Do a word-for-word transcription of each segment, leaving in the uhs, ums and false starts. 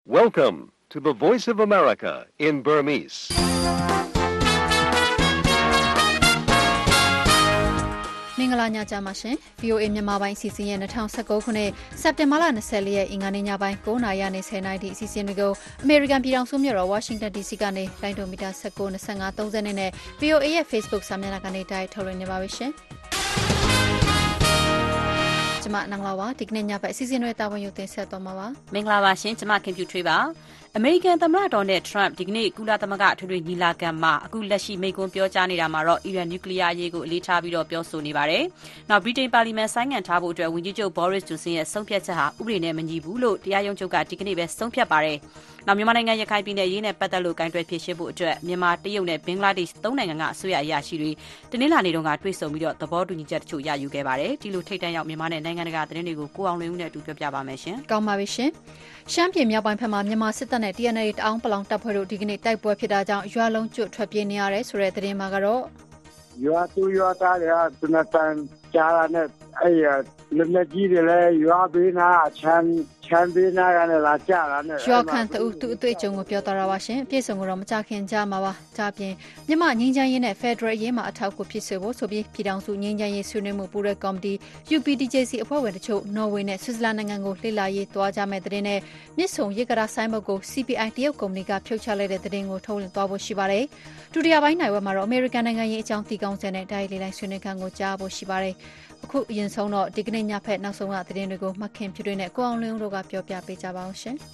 Welcome to the Voice of America in Burmese. ။မင်္ဂလာညချမ်းပါရှင်။ ဗီအိုအေ မြန်မာပိုင်းအစီအစဉ်ရဲ့၂၀၁၉ခုနှစ်စက်တင်ဘာလ၂၄ရက်အင်္ဂါနေ့ညပိုင်း၉နာရီနဲ့၁၀နာရီထိအစီအစဉ်တွေကိုအမေရိကန်ပြည်ထောင်စုမြို့တော်ဝါရှင်တန်ဒီစီကနေလိုင်းဒိုမီတာ၁၉ ၂၅ ၃၀နဲ့ ဗီအိုအေရဲ့ Facebook စာမျက်နှာကနေတိုက်ထုတ်လွှင့်နေပါပြီရှင်။ကျမနင်္ဂလာပါဒီကနေ့ညဘက်အစီအစဉ်တွေတာဝန်ယူတင်ဆက်သွားမှာပါမင်္ဂလာပါရှင်ကျမခင်ဖြူထွေးပါအမေရိကန်သမ္မတဒေါ်နယ်ထရန့်ဒီကနေ့ကုလသမဂ္ဂထွေထွေညီလာခံမှာအခုလက်ရှိမိန့်ခွန်းပြောကြားနေတာမှာတော့အီရန်နျူကလ িয়ার အရေးကိုအလေးထားပြီးတော့ပြောဆိုနေပါတယ်။နောက်ဗြိတိန်ပါလီမန်ဆိုင်းငံ့ထားဖို့အတွက်ဝန်ကြီးချုပ် Boris Johnson ရဲ့ဆုံးဖြတ်ချက်ဟာဥပဒေနဲ့မညီဘူးလို့တရားရုံးချုပ်ကဒီကနေ့ပဲဆုံးဖြတ်ပါတယ်။နောက်မြန်မာနိုင်ငံရခိုင်ပြည်နယ်ရေးနဲ့ပတ်သက်လို့ကင်တွယ်ဖြေရှင်းဖို့အတွက်မြန်မာတရုတ်နဲ့ဘင်္ဂလားဒေ့ရှ်သုံးနိုင်ငံကအစိုးရအရာရှိတွေတနင်္လာနေ့တုန်းကတွေ့ဆုံပြီးတော့သဘောတူညီချက်တချို့ရယူခဲ့ပါတယ်။ဒီလိုထိပ်တန်းရောက်မြန်မာနဲ့နိုင်ငံတကာသတင်းတွေကိုကိုအောင်လွင်ဦးနဲ့အတူပြောပြပါမယ်ရှင်။ကောင်းပါပြီရှင်။ရှမ်းပြည်မြောက်ပိုင်းဘက်မှာမြန်မာစစ်တပ်နဲ့ T N A တအောင်းပလောင်တပ်ဖွဲ့တို့ဒီကနေ့တိုက်ပွဲဖြစ်တာကြောင့်ရွာလုံးကျွတ်ထွက်ပြေးနေရတယ်ဆိုတဲ့သတင်းမှာကတော့ရွာသူရွာသားတွေကသူနဲ့တန်ကြားရတဲ့အဲ့ရလက်လက်ကြီးတွေလည်းရွာဘေးနာချမ်းချမ်းဘေးနာကလည်းလာကြတာနဲ့ရွာခံတူသူအတွေ့အကြုံကိုပြောသွားတာပါရှင်ပြည်စုံကတော့မကြခင်ကြမှာပါကြပြင်မြန်မာငင်းချမ်းရေးနဲ့ Federal ရေးမှာအထောက်အကူဖြစ်စေဖို့ဆိုပြီးပြည်ထောင်စုငင်းချမ်းရေးဆွေးနွေးမှုပူးရဲကော်မတီ U P D J C အဖွဲ့ဝင်တို့နော်ဝေနဲ့ဆွစ်ဇာလန်နိုင်ငံကိုလှည့်လာရေးသွားကြမဲ့တဲ့နဲ့မြစ်ဆုံရေကရာဆိုင်ဘုတ်ကို C P I တရုတ်ကုမ္ပဏီကဖြုတ်ချလိုက်တဲ့တဲ့ကိုထုတ်လင်းသွားဖို့ရှိပါတယ်ဒုတိယပိုင်းနိုင်ဝက်မှာတော့ American နိုင်ငံရေးအကြောင်းတီကောင်ဆယ်နဲ့တိုင်းလေးတိုင်းဆွေးနွေးခန်းကိုကြားဖို့ရှိပါတယ်အခုအရင်ဆုံးတော့ဒီကနေ့ညဖက်နောက်ဆုံးကသတင်းတွေကိုမှတ်ခင်ပြုတွေနဲ့ကိုအောင်လင်းတို့ကပြောပြပေးကြပါအောင်ရှင်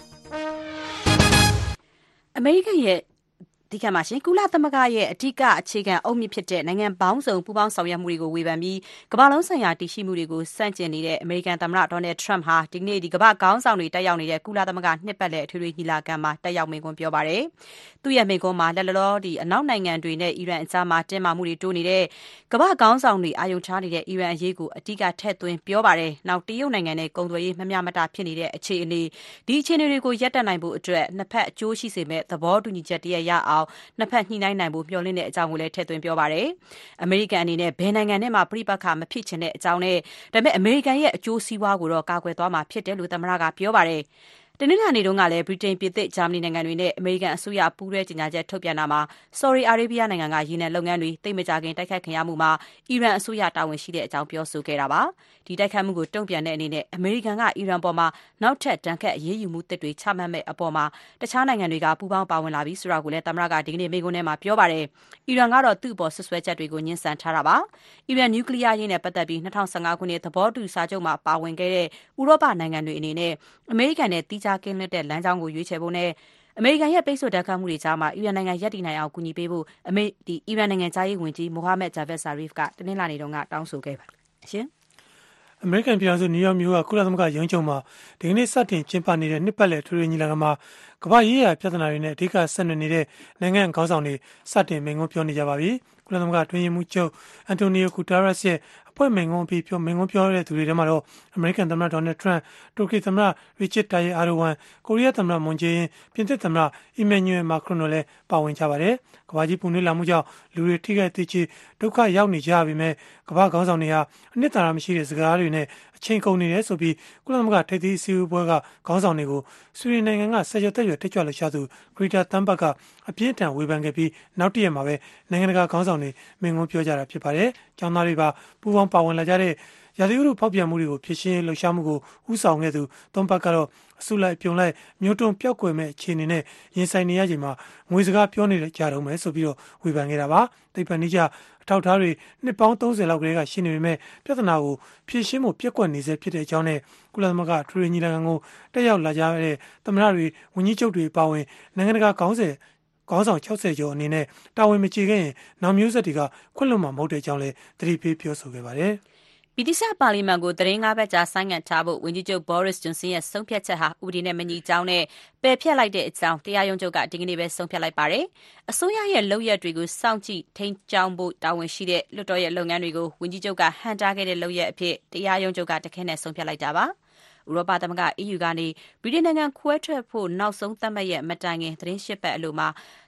အမေရိကန်ရဲ့ဒီကမှာရှင်ကုလသမဂ္ဂရဲ့အထူးအခြေခံအုတ်မြစ်ဖြစ်တဲ့နိုင်ငံပေါင်းစုံပူးပေါင်းဆောင်ရွက်မှုတွေကိုဝေဖန်ပြီးကမ္ဘာလုံးဆိုင်ရာတည်ရှိမှုတွေကိုစန့်ကျင်နေတဲ့အမေရိကန်သမ္မတဒေါ်နယ်ထရန့်ဟာဒီကနေ့ဒီကမ္ဘာခေါင်းဆောင်တွေတက်ရောက်နေတဲ့ကုလသမဂ္ဂနှစ်ပတ်လည်အထွေထွေညီလာခံမှာတက်ရောက်မိန့်ခွန်းပြောပါတယ်။သူ့ရဲ့မိန့်ခွန်းမှာလက်လလောဒီအနောက်နိုင်ငံတွေနဲ့အီရန်အကြားမှာတင်းမာမှုတွေတိုးနေတဲ့ကမ္ဘာခေါင်းဆောင်တွေအာရုံထားနေတဲ့အီရန်အရေးကိုအထူးထည့်သွင်းပြောပါတယ်။နောက်တရုတ်နိုင်ငံနဲ့ကုန်သွယ်ရေးမမျှမတဖြစ်နေတဲ့အခြေအနေဒီအခြေအနေတွေကိုရပ်တန့်နိုင်ဖို့အတွက်နှစ်ဖက်အကျိုးရှိစေမဲ့သဘောတူညီချက်တရရအောင်နှစ်ဖက်ညှိနှိုင်းနိုင်ဖို့မျှော်လင့်တဲ့အကြောင်းကိုလည်းထည့်သွင်းပြောပါတယ်။အမေရိကန်အနေနဲ့ဘယ်နိုင်ငံနဲ့မှပြိပက္ခမဖြစ်ချင်တဲ့အကြောင်းနဲ့ဒါပေမဲ့အမေရိကန်ရဲ့အကျိုးစီးပွားကိုတော့ကာကွယ်သွားမှာဖြစ်တယ်လို့သမ္မတကပြောပါတယ်။တနင်္လာနေ့တုန်းကလည်းဗြိတိန်ပြည်သစ်ဂျာမနီနိုင်ငံတွေနဲ့အမေရိကန်အစိုးရပူးတွဲကြေညာချက်ထုတ်ပြန်တာမှာဆော်ဒီအာရေဗီးယားနိုင်ငံကရေနံလုပ်ငန်းတွေတိတ်မကြခင်တိုက်ခတ်ခံရမှုမှာအီရန်အစိုးရတာဝန်ရှိတဲ့အကြောင်းပြောဆိုခဲ့တာပါဒီတိုက်ခတ်မှုကိုတုံ့ပြန်တဲ့အနေနဲ့အမေရိကန်ကအီရန်ပေါ်မှာနောက်ထပ်တန်ခတ်အရေးယူမှုတစ်တွေချမှတ်မဲ့အပေါ်မှာတခြားနိုင်ငံတွေကပူးပေါင်းပါဝင်လာပြီးဆိုတာကိုလည်းသမ္မတကဒီကနေ့မိန့်ခွန်းထဲမှာပြောပါတယ်အီရန်ကတော့သူ့အပေါ်ဆွဆွဲချက်တွေကိုညှင်းဆန်ထားတာပါအီရန်နျူကလ িয়ার ရေးနဲ့ပတ်သက်ပြီး၂၀၁၅ခုနှစ်သဘောတူစာချုပ်မှာပါဝင်ခဲ့တဲ့ဥရောပနိုင်ငံတွေအနေနဲ့အမေရိကန်နဲ့တီးခြားကင်းလွတ်တဲ့လမ်းကြောင်းကိုရွေးချယ်ဖို့နဲ့အမေရိကန်ရဲ့ပိတ်ဆို့ဓာတ်ခတ်မှုတွေကြားမှာအီရန်နိုင်ငံရပ်တည်နိုင်အောင်ကူညီပေးဖို့အမေဒီအီရန်နိုင်ငံသားရေးဝန်ကြီးမိုဟာမက်ဂျာဗက်ဇာရီဖ်ကတနင်္လာနေ့တုန်းကတောင်းဆိုခဲ့ပါတယ်ရှင်အမေရိကန်ပြည်ထောင်စုနယူးယောက်မြို့ကကုလသမဂ္ဂရုံးချုပ်မှာဒီကနေ့စတင်ကျင်းပနေတဲ့နှစ်ပတ်လည်ထွေထွေညီလာခံမှာကမ္ဘာရေးရာပြဿနာတွေနဲ့အဓိကဆက်နွယ်နေတဲ့နိုင်ငံခေါင်းဆောင်တွေစတင်မိန့်ခွန်းပြောနေကြပါပြီကုလသမဂ္ဂတွင်းရေးမှူးချုပ်အန်တိုနီယိုဂူတာရက်စ်ရဲ့အဖွဲ့မိန့်ခွန်းပြီးပြောမိန့်ခွန်းပြောတဲ့သူတွေထဲမှာတော့အမေရိကန်သမ္မတဒေါ်နယ်ထရန့်တူရကီသမ္မတရီချတ်တာယီအာဒိုဝမ်ကိုရီးယားသမ္မတမွန်ဂျေအင်းပြင်သစ်သမ္မတအီမန်နျူရယ်မာခရွန်တို့လည်းပါဝင်ကြပါတယ်ကမ္ဘာကြီးပူနွေးလာမှုကြောင့်လူတွေထိခိုက်သေကျေဒုက္ခရောက်နေကြပြီမဲ့ကမ္ဘာခေါင်းဆောင်တွေဟာအနှစ်သာရမရှိတဲ့စကားတွေနဲ့အချိန်ကုန်နေတယ်ဆိုပြီးကုလသမဂ္ဂထိပ်သီးအစည်းအဝေးကခေါင်းဆောင်တွေကိုဆွီဒင်နိုင်ငံကဆယ်ကျော်သက်ရွယ်တက်ကြွလှုပ်ရှားသူဂရီတာတမ်ဘတ်ကအပြင်းထန်ဝေဖန်ခဲ့ပြီးနောက်တည့်ရက်မှာပဲနိုင်ငံတကာခေါင်းဆောင်တွေမိန့်ခွန်းပြောကြတာဖြစ်ပါတယ်။ကျောင်းသားတွေပါပူးပေါင်းပါဝင်လာကြတဲ့ရာသီဥတုဖောက်ပြန်မှုတွေကိုဖြည့်ရှင်းလှုပ်ရှားမှုကိုဥဆောင်ခဲ့သူတွမ်ဘတ်ကတော့အစုလိုက်ပြုံလိုက်မျိုးတုံပျောက်ကွယ်မဲ့အခြေအနေနဲ့ရင်ဆိုင်နေရချိန်မှာငွေစကားပြောနေကြတော့မယ်ဆိုပြီးတော့ဝေဖန်ခဲ့တာပါ။သိပ္ပံနည်းကျအထောက်အထားတွေနှစ်ပေါင်းသုံးဆယ်လောက်ကလေးကရှိနေပေမဲ့ပြဿနာကိုဖြည့်ရှင်းဖို့ပြက်ကွက်နေစေဖြစ်တဲ့အကြောင်းနဲ့ကုလသမဂ္ဂထွေထွေညီလာခံကိုတက်ရောက်လာကြတဲ့သမ္မတတွေဝန်ကြီးချုပ်တွေပါဝင်နိုင်ငံတကာခေါင်းဆောင်ခေါင်းဆောင်၆၀ကျော်အနေနဲ့တာဝန်မကျေခဲ့ရင်နောက်မျိုးဆက်တွေကခွင့်လွှတ်မှာမဟုတ်တဲ့အကြောင်းလည်းသတိပေးပြောဆိုခဲ့ပါတယ်။ဗြိတိသျှပါလီမန်ကိုသတင်းငါးပတ်ကြာဆိုင်းငံ့ထားဖို့ဝန်ကြီးချုပ် Boris Johnson ရဲ့ဆုံးဖြတ်ချက်ဟာဥပဒေနဲ့မညီကြောင်းနဲ့ပယ်ဖျက်လိုက်တဲ့အကြောင်းတရားရုံးချုပ်ကဒီကနေ့ပဲဆုံးဖြတ်လိုက်ပါတယ်။အစိုးရရဲ့လုပ်ရက်တွေကိုစောင့်ကြည့်ထိန်းကျောင်းဖို့တာဝန်ရှိတဲ့လွှတ်တော်ရဲ့လုပ်ငန်းတွေကိုဝန်ကြီးချုပ်ကဟန်တာခဲ့တဲ့လုပ်ရက်အဖြစ်တရားရုံးချုပ်ကတခဲနဲ့ဆုံးဖြတ်လိုက်တာပါ။ဥရောပသမဂ္ဂ E U ကနေဗြိတိန်နိုင်ငံခွဲထွက်ဖို့နောက်ဆုံးသတ်မှတ်ရက်မတိုင်ခင်သတင်းရှစ်ပတ်အလိုမှာ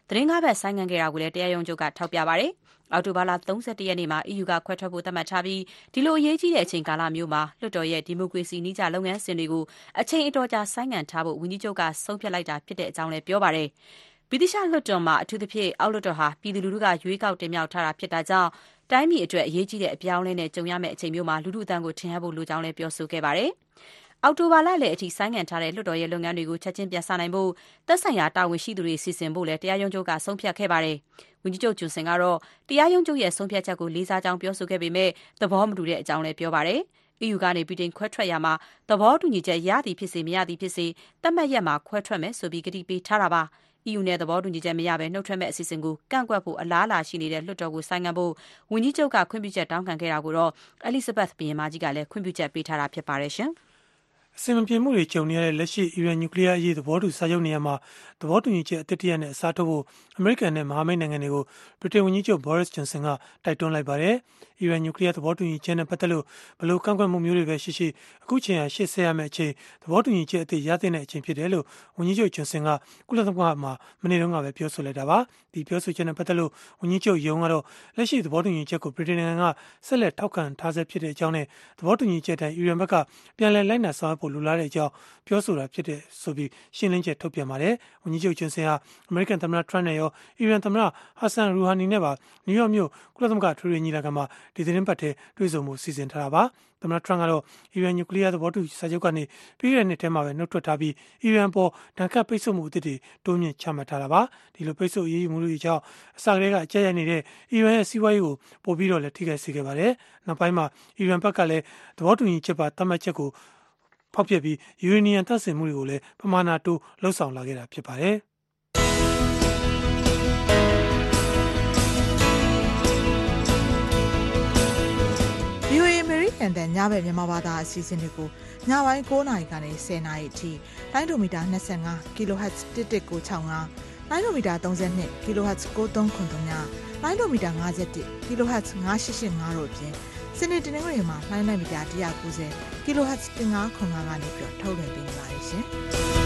သတင်းကားဘက်ဆိုင်းငံ့ခဲ့တာကိုလည်းတရားရုံးချုပ်ကထောက်ပြပါတယ်။အောက်တိုဘာလ၃၁ရက်နေ့မှာ အီယူ ကခွဲထွက်ဖို့သတ်မှတ်ထားပြီးဒီလိုအရေးကြီးတဲ့အချိန်ကာလမျိုးမှာလွှတ်တော်ရဲ့ဒီမိုကရေစီနည်းကျလုပ်ငန်းစဉ်တွေကိုအချိန်အတော်ကြာဆိုင်းငံ့ထားဖို့ဝန်ကြီးချုပ်ကဆုံးဖြတ်လိုက်တာဖြစ်တဲ့အကြောင်းလည်းပြောပါတယ်။ဗြိတိသျှလွှတ်တော်မှာအထူးသဖြင့်အောက်လွှတ်တော်ဟာပြည်သူလူထုကရွေးကောက်တင်မြှောက်ထားတာဖြစ်တာကြောင့်တိုင်းပြည်အတွက်အရေးကြီးတဲ့အပြောင်းအလဲနဲ့ကြုံရမယ့်အချိန်မျိုးမှာလူထုအသံကိုထင်ဟပ်ဖို့လိုကြောင်းလည်းပြောဆိုခဲ့ပါတယ်။အောက်တိုဘာလလယ်အထိဆိုင်းငံ့ထားတဲ့လွှတ်တော်ရဲ့လုပ်ငန်းတွေကိုချက်ချင်းပြန်စနိုင်ဖို့သက်ဆိုင်ရာတာဝန်ရှိသူတွေစီစဉ်ဖို့လည်းတရားရုံးချုပ်ကဆုံးဖြတ်ခဲ့ပါတယ်။ဝန်ကြီးချုပ်ဂျွန်ဆင်ကတော့တရားရုံးချုပ်ရဲ့ဆုံးဖြတ်ချက်ကိုလေးစားကြောင်းပြောဆိုခဲ့ပေမဲ့သဘောမတူတဲ့အကြောင်းလည်းပြောပါတယ်။ အီယူ ကနေဗြိတိန်ခွဲထွက်ရမှာသဘောတူညီချက်ရသည်ဖြစ်စေမရသည်ဖြစ်စေသတ်မှတ်ရက်မှာခွဲထွက်မယ်ဆိုပြီးကတိပေးထားတာပါ။ အီယူ နဲ့သဘောတူညီချက်မရဘဲနှုတ်ထွက်မဲ့အစီအစဉ်ကိုကန့်ကွက်ဖို့အလားအလာရှိနေတဲ့လွှတ်တော်ကိုဆိုင်းငံ့ဖို့ဝန်ကြီးချုပ်ကခွင့်ပြုချက်တောင်းခံခဲ့တာကိုတော့အဲလီဇဘက်ဘုရင်မကြီးကလည်းခွင့်ပြုချက်ပေးထားတာဖြစ်ပါတယ်ရှင်။အစင်မပြေမှုတွေကြုံနေရတဲ့လက်ရှိအီရန်နျူကလ িয়ার အရေးသဘောတူစာချုပ်နေရာမှာသဘောတူညီချက်အသစ်တရနဲ့အစားထိုးဖို့အမေရိကန်နဲ့မဟာမိတ်နိုင်ငံတွေကိုဗြိတိန်ဝန်ကြီးချုပ် Boris Johnson ကတိုက်တွန်းလိုက်ပါတယ်။အီရန်နျူကလ িয়ার သဘောတူညီချက်နဲ့ပတ်သက်လို့ဘလို့ကန့်ကွက်မှုမျိုးတွေပဲရှိရှိအခုချိန်ဟာရှေ့ဆက်ရမယ့်အချိန်သဘောတူညီချက်အသစ်ရတဲ့အချိန်ဖြစ်တယ်လို့ဝန်ကြီးချုပ် Johnson ကကုလသမဂ္ဂမှာမနေ့တုန်းကပဲပြောဆိုလိုက်တာပါ။ဒီပြောဆိုချက်နဲ့ပတ်သက်လို့ဝန်ကြီးချုပ်ယုံကတော့လက်ရှိသဘောတူညီချက်ကိုဗြိတိန်နိုင်ငံကဆက်လက်ထောက်ခံထားဆဲဖြစ်တဲ့အကြောင်းနဲ့သဘောတူညီချက်တိုင်းအီရန်ဘက်ကပြန်လည်လိုက်နာဆောင်ရွက်ဖို့လိုလားတဲ့အကြောင်းပြောဆိုတာဖြစ်တဲ့ဆိုပြီးရှင်းလင်းချက်ထုတ်ပြန်ပါတယ်။ဝန်ကြီးချုပ်ဂျွန်ဆင်ဟာအမေရိကန်သမ္မတထရန့်နဲ့ရောအီရန်သမ္မတဟာဆန်ရူဟာနီနဲ့ပါနယူးယောက်မြို့ကုလသမဂ္ဂထွေထွေညီလာခံမှာဒီသတင်းပတ်ထဲတွေ့ဆုံမှုစီစဉ်ထားတာပါ။သမ္မတထရန့်ကတော့အီရန်နျူကလ িয়ার သဘောတူစာချုပ်ကနေပြီးခဲ့တဲ့နှစ်ထဲမှာပဲနှုတ်ထွက်ထားပြီးအီရန်ပေါ်ဒဏ်ခတ်ပိတ်ဆို့မှုအသစ်တွေတိုးမြင့်ချမှတ်ထားတာပါ။ဒီလိုပိတ်ဆို့အရေးယူမှုတွေကြောင့်အစကတည်းကအကြက်ရိုက်နေတဲ့အီရန်ရဲ့စီးပွားရေးကိုပိုပြီးတော့လည်းထိခိုက်စေခဲ့ပါတယ်။နောက်ပိုင်းမှာအီရန်ဘက်ကလည်းသဘောတူညီချက်ပါသတ်မှတ်ချက်ကိုဖောက်ပြပြီးယူရေနီယံတပ်ဆင်မှုတွေကိုလည်းပမာဏတိုးလှုပ်ဆောင်လာခဲ့တာဖြစ်ပါတယ်။ဗီအိုအေ American တန်ညဘက်မြန်မာဘာသာအစီအစဉ်တွေကိုညပိုင်း၉နာရီကနေ၁၀နာရီအထိလိုင်းဒိုမီတာ၂၅ kHz တစ်တစ်ကို၆၅လိုင်းဒိုမီတာ၃၂ kHz ကို၃ခု၃ညလိုင်းဒိုမီတာ၅၁ kHz ၅၈၈၅တို့အပြင်စနေတနင်္ဂနွေမှာလိုင်းနိုက်မီတာ၁၉၀ kHz ၁၅ခု၅ကနေပြီးထုတ်လွှင့်ပေးနေပါတယ်ရှင်။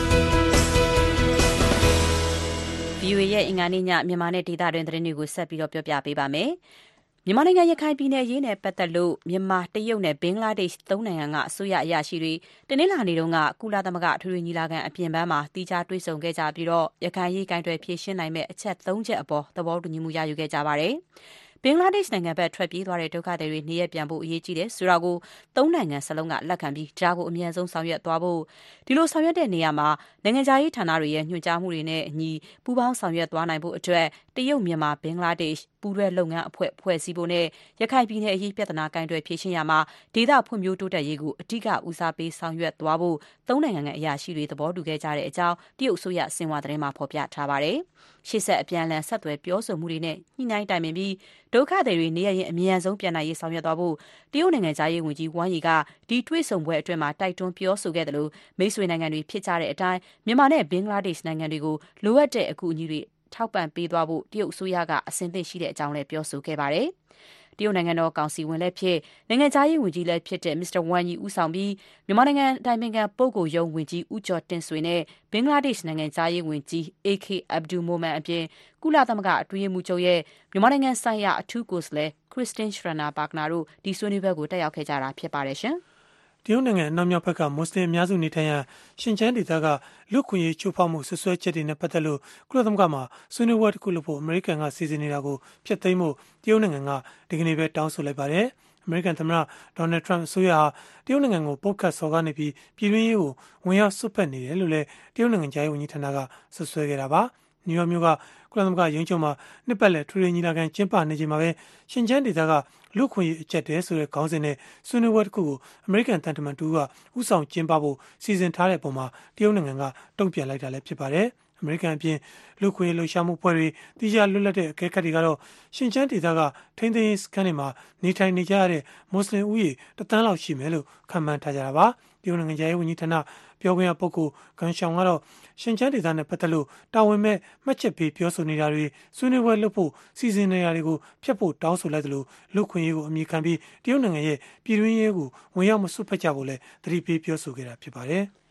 ဗီအိုအေရဲ့အင်္ဂါနေ့ညမြန်မာနဲ့ဒေသတွင်းသတင်းတွေကိုဆက်ပြီးတော့ပြောပြပေးပါမယ်။မြန်မာနိုင်ငံရခိုင်ပြည်နယ်ရေးနယ်ပတ်သက်လို့မြန်မာတရုတ်နဲ့ဘင်္ဂလားဒေ့ရှ်သုံးနိုင်ငံကအစိုးရအရာရှိတွေတနင်္လာနေ့တုန်းကကုလသမဂ္ဂအထွေထွေညီလာခံအပြင်ပန်းမှာတီးခြားတွေ့ဆုံခဲ့ကြပြီးတော့ရခိုင်ရေးကိုင်တွယ်ဖြေရှင်းနိုင်မဲ့အချက်၃ချက်အပေါ်သဘောတူညီမှုရယူခဲ့ကြပါတယ်။ဘင်္ဂလားဒေ့ရှ်နိုင်ငံဘက်ထွက်ပြေးသွားတဲ့ဒုက္ခသည်တွေနေရပြန်ဖို့အရေးကြီးတယ်ဆိုတာကိုသုံးနိုင်ငံစလုံးကလက်ခံပြီးဒါကိုအမြန်ဆုံးဆောင်ရွက်သွားဖို့ဒီလိုဆောင်ရွက်တဲ့နေရာမှာနိုင်ငံခြားရေးဌာနတွေရဲ့ညွှန်ကြားမှုတွေနဲ့အညီပူးပေါင်းဆောင်ရွက်သွားနိုင်ဖို့အတွက်တရုတ်မြန်မာဘင်္ဂလားဒေ့ရှ်ပူးတွဲလုပ်ငန်းအဖွဲ့ဖွဲ့စည်းဖို့နဲ့ရခိုင်ပြည်နယ်အရေးပြဿနာကိုင်တွယ်ဖြေရှင်းရမှာဒေသဖွံ့ဖြိုးတိုးတက်ရေးကိုအဓိကဦးစားပေးဆောင်ရွက်သွားဖို့သုံးနိုင်ငံကအရာရှိတွေသဘောတူခဲ့ကြတဲ့အကြောင်းတရုတ်အစိုးရစင်ဝါသတင်းမှာဖော်ပြထားပါတယ်။ရှေ့ဆက်အပြန်အလှန်ဆက်သွယ်ပြောဆိုမှုတွေနဲ့ညှိနှိုင်းတိုင်ပင်ပြီးဒုက္ခသည်တွေနေရရင်အမြန်ဆုံးပြန်နိုင်ရေးဆောင်ရွက်သွားဖို့တရုတ်နိုင်ငံသားရေးဝန်ကြီးဝမ်ယီကဒီတွေ့ဆုံပွဲအတွင်းမှာတိုက်တွန်းပြောဆိုခဲ့တယ်လို့မိတ်ဆွေနိုင်ငံတွေဖြစ်ကြတဲ့အတိုင်းမြန်မာနဲ့ဘင်္ဂလားဒေ့ရှ်နိုင်ငံတွေကိုလိုအပ်တဲ့အကူအညီတွေထောက်ပံ့ပေးသွားဖို့တရုတ်အစိုးရကအဆင်သင့်ရှိတဲ့အကြောင်းလည်းပြောဆိုခဲ့ပါတယ်။တရုတ်နိုင်ငံတော်ကောင်စီဝင်လည်းဖြစ်နိုင်ငံသားရေးဝန်ကြီးလည်းဖြစ်တဲ့မစ္စတာဝမ်ယီဦးဆောင်ပြီးမြန်မာနိုင်ငံအတိုင်ပင်ခံပုဂ္ဂိုလ်ရုံးဝန်ကြီးဦးကျော်တင်ဆွေနဲ့ဘင်္ဂလားဒေ့ရှ်နိုင်ငံသားရေးဝန်ကြီး အေ ကေ အဗ္ဗဒူမိုမန်အပြင်ကုလသမဂ္ဂအတွင်းရေးမှူးချုပ်ရဲ့မြန်မာနိုင်ငံဆိုင်ရာအထူးကိုယ်စားလှယ်ခရစ်စတင်းရှရနာဘာဂနာတို့ဒီဆွေးနွေးပွဲကိုတက်ရောက်ခဲ့ကြတာဖြစ်ပါတယ်ရှင်။တရုတ်နိုင်ငံအနောက်မြောက်ဘက်ကမွတ်စလင်အများစုနေထိုင်ရာရှင်ကျန်းဒေသကလူ့ခွင့်ရေးချိုးဖောက်မှုဆွဆွဲချက်တွေနဲ့ပတ်သက်လို့ကုလသမဂ္ဂမှာဆွေးနွေးပွဲတစ်ခုလုပ်ဖို့အမေရိကန်ကစီစဉ်နေတာကိုဖျက်သိမ်းဖို့တရုတ်နိုင်ငံကဒီကနေ့ပဲတောင်းဆိုလိုက်ပါတယ်။အမေရိကန်သမ္မတဒေါ်နယ်ထရန့်အစိုးရဟာတရုတ်နိုင်ငံကိုပုတ်ခတ်စော်ကားနေပြီးပြည်တွင်းရေးကိုဝင်ရောက်စွက်ဖက်နေတယ်လို့လည်းတရုတ်နိုင်ငံသားရေးဝန်ကြီးဌာနကဆွဆွဲခဲ့တာပါ။နယူးယောက်မြို့ကကုလသမဂ္ဂရုံးချုပ်မှာနှစ်ပတ်လည်ထွေထွေညီလာခံကျင်းပနေချိန်မှာပဲရှင်ကျန်းဒေသကလူ့ခွင့်ရေးအကျပ်တဲဆိုတဲ့ခေါင်းစဉ်နဲ့ဆွေးနွေးပွဲတစ်ခုကိုအမေရိကန်တန်တမန်တူကဥဆောင်ကျင်းပဖို့စီစဉ်ထားတဲ့ပုံမှာတရုတ်နိုင်ငံကတုံ့ပြန်လိုက်တာလည်းဖြစ်ပါတယ်။အမေရိကန်အပြင်လူ့ခွင့်ရေးလှုပ်ရှားမှုဖွဲ့တွေတိကျလွတ်လပ်တဲ့အကဲခတ်တွေကတော့ရှင်ကျန်းဒေသကထိန်းသိမ်းရေးစခန်းတွေမှာနေထိုင်နေကြရတဲ့မွတ်စလင်ဦးရေတသန်းလောက်ရှိမယ်လို့ခန့်မှန်းထားကြတာပါ။တရုတ်နိုင်ငံသားရေးဝန်ကြီးဌာနပြောခွင့်ရပုဂ္ဂိုလ်ဂန်ရှောင်ကတော့ရှင်ကျန်းဒေသနဲ့ပတ်သက်လို့တာဝန်မဲ့မှတ်ချက်ပေးပြောဆိုနေတာတွေဆွေးနွေးပွဲလုပ်ဖို့စီစဉ်နေတာတွေကိုဖျက်ဖို့တောင်းဆိုလိုက်တယ်လို့လူ့ခွင့်ရေးကိုအမိခံပြီးတရုတ်နိုင်ငံရဲ့ပြည်တွင်းရေးကိုဝင်ရောက်မစွက်ဖက်ကြဖို့လည်းသတိပေးပြောဆိုခဲ့တာဖြစ်ပါတယ်။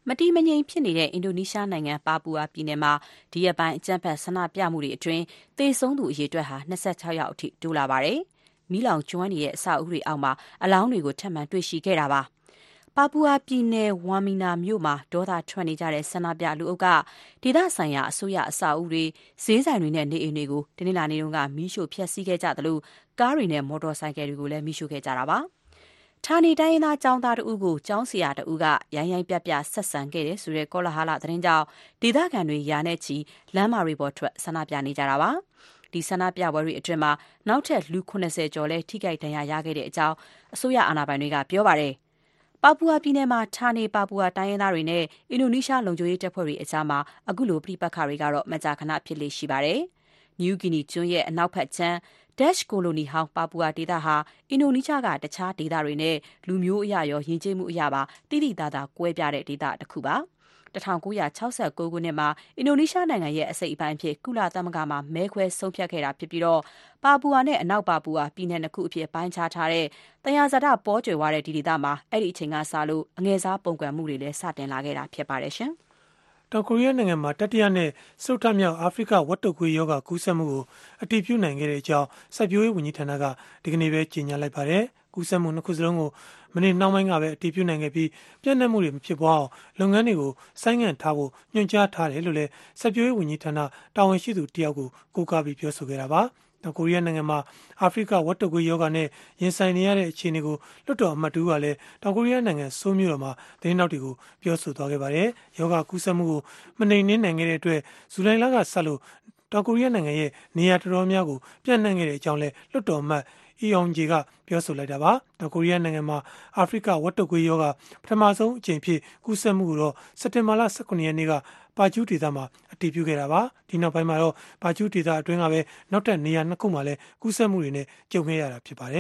မတီးမငြိမ်ဖြစ်နေတဲ့အင်ဒိုနီးရှားနိုင်ငံပါပူအာပြည်နယ်မှာဒီရက်ပိုင်းအကြမ်းဖက်ဆန္ဒပြမှုတွေအတွင်းသေဆုံးသူအရေအတွက်ဟာ၂၆ယောက်အထိတိုးလာပါတယ်။မီးလောင်ကျွမ်းနေတဲ့အဆောက်အဦတွေအောက်မှာအလောင်းတွေကိုထပ်မံတွေ့ရှိခဲ့တာပါ။ပါပူအာပြည်နယ်ဝမ်မီနာမြို့မှာဒေါသထွက်နေကြတဲ့ဆန္ဒပြလူအုပ်ကဒေသဆိုင်ရာအစိုးရအဆောက်အဦတွေဈေးဆိုင်တွေနဲ့နေအိမ်တွေကိုတနင်္လာနေ့ကမီးရှို့ဖျက်ဆီးခဲ့ကြသလိုကားတွေနဲ့မော်တော်ဆိုင်ကယ်တွေကိုလည်းမီးရှို့ခဲ့ကြတာပါ။ဌာနေတိုင်းရင်းသားကျောင်းသားတဦးကိုကျောင်းဆရာတဦးကရိုင်းရိုင်းပြပြဆက်ဆံခဲ့တယ်ဆိုတဲ့ကောလာဟလသတင်းကြောင့်ဒေသခံတွေယာနဲ့ချီလမ်းမတွေပေါ်ထွက်ဆန္ဒပြနေကြတာပါ။ဒီဆန္ဒပြပွဲတွေအတွင်းမှာနောက်ထပ်လူခုနှစ်ဆယ်ကျော်လဲထိခိုက်ဒဏ်ရာရခဲ့တဲ့အကြောင်းအစိုးရအာဏာပိုင်တွေကပြောပါတယ်။ပါပူအာပြည်နယ်မှာဌာနေပါပူအာတိုင်းရင်းသားတွေနဲ့အင်ဒိုနီးရှားလုံခြုံရေးတပ်ဖွဲ့တွေအကြားမှာအခုလိုပြိပက္ခတွေကတော့မကြာခဏဖြစ်လေရှိပါတယ်။နယူးဂီနီကျွန်းရဲ့အနောက်ဘက်ခြမ်းDash ကိုလိုနီဟောင်းပါပူအာဒေသဟာအင်ဒိုနီးရှားကတခြားဒေသတွေနဲ့လူမျိုးအရရောယဉ်ကျေးမှုအရပါတိတိသားသားကွဲပြားတဲ့ဒေသတစ်ခုပါ၁၉၆၉ခုနှစ်မှာအင်ဒိုနီးရှားနိုင်ငံရဲ့အစိတ်အပိုင်းအဖြစ်ကုလသမဂ္ဂမှာမဲခွဲဆုံးဖြတ်ခဲ့တာဖြစ်ပြီးတော့ပါပူအာနဲ့အနောက်ပါပူအာပြည်နယ်နှစ်ခုအဖြစ်ပိုင်းခြားထားတဲ့တယဇာတပေါ်ကျွယ်ဝတဲ့ဒီဒေသမှာအဲ့ဒီအချိန်ကစလို့အငယ်စားပုံကွယ်မှုတွေလည်းစတင်လာခဲ့တာဖြစ်ပါတယ်ရှင်တောင်ကိုရီးယားနိုင်ငံမှာတတိယနဲ့စတုတ္ထမြောက်အာဖရိကဝက်တုတ်ကွေးရောဂါကူးစက်မှုကိုအတည်ပြုနိုင်ခဲ့တဲ့အကြောင်းစိုက်ပျိုးရေးဝန်ကြီးဌာနကဒီကနေ့ပဲကြေညာလိုက်ပါတယ်။ကူးစက်မှုနှစ်ခုစလုံးကိုမနေ့နှောင်းပိုင်းကပဲအတည်ပြုနိုင်ခဲ့ပြီးပြန့်နှံ့မှုတွေမဖြစ်ပွားအောင်လုပ်ငန်းတွေကိုဆိုင်းငံ့ထားဖို့ညွှန်ကြားထားတယ်လို့လည်းစိုက်ပျိုးရေးဝန်ကြီးဌာနတာဝန်ရှိသူတယောက်ကိုကိုးကားပြီးပြောဆိုခဲ့တာပါ။တောင်ကိုရီးယားနိုင်ငံမှာအာဖရိကဝက်တုတ်ကွေးရောဂါနဲ့ရင်ဆိုင်နေရတဲ့အခြေအနေကိုလွှတ်တော်အမတ်တူကလည်းတောင်ကိုရီးယားနိုင်ငံဆိုးလ်မြို့တော်မှာသတင်းတောက်တွေကိုပြောဆိုသွားခဲ့ပါတယ်။ယောဂကူးစက်မှုကိုမနှိမ်နင်းနိုင်ခဲ့တဲ့အတွက်ဇူလိုင်လကဆက်လို့တောင်ကိုရီးယားနိုင်ငံရဲ့နေရာတော်တော်များကိုပြန့်နှံ့ခဲ့တဲ့အကြောင်းလည်းလွှတ်တော်အမတ်အီအောင်ဂျေကပြောဆိုလိုက်တာပါ။တောင်ကိုရီးယားနိုင်ငံမှာအာဖရိကဝက်တုတ်ကွေးရောဂါပထမဆုံးအကြိမ်ဖြစ်ကူးစက်မှုကိုတော့စက်တင်ဘာလ၁၇ရက်နေ့ကပါကျူးဒေသမှာအတည်ပြုခဲ့တာပါဒီနောက်ပိုင်းမှာတော့ပါကျူးဒေသအတွင်းကပဲနောက်ထပ်နေရာနှစ်ခုမှာလည်းကူးစက်မှုတွေနဲ့ကြုံခဲ့ရတာဖြစ်ပါတယ်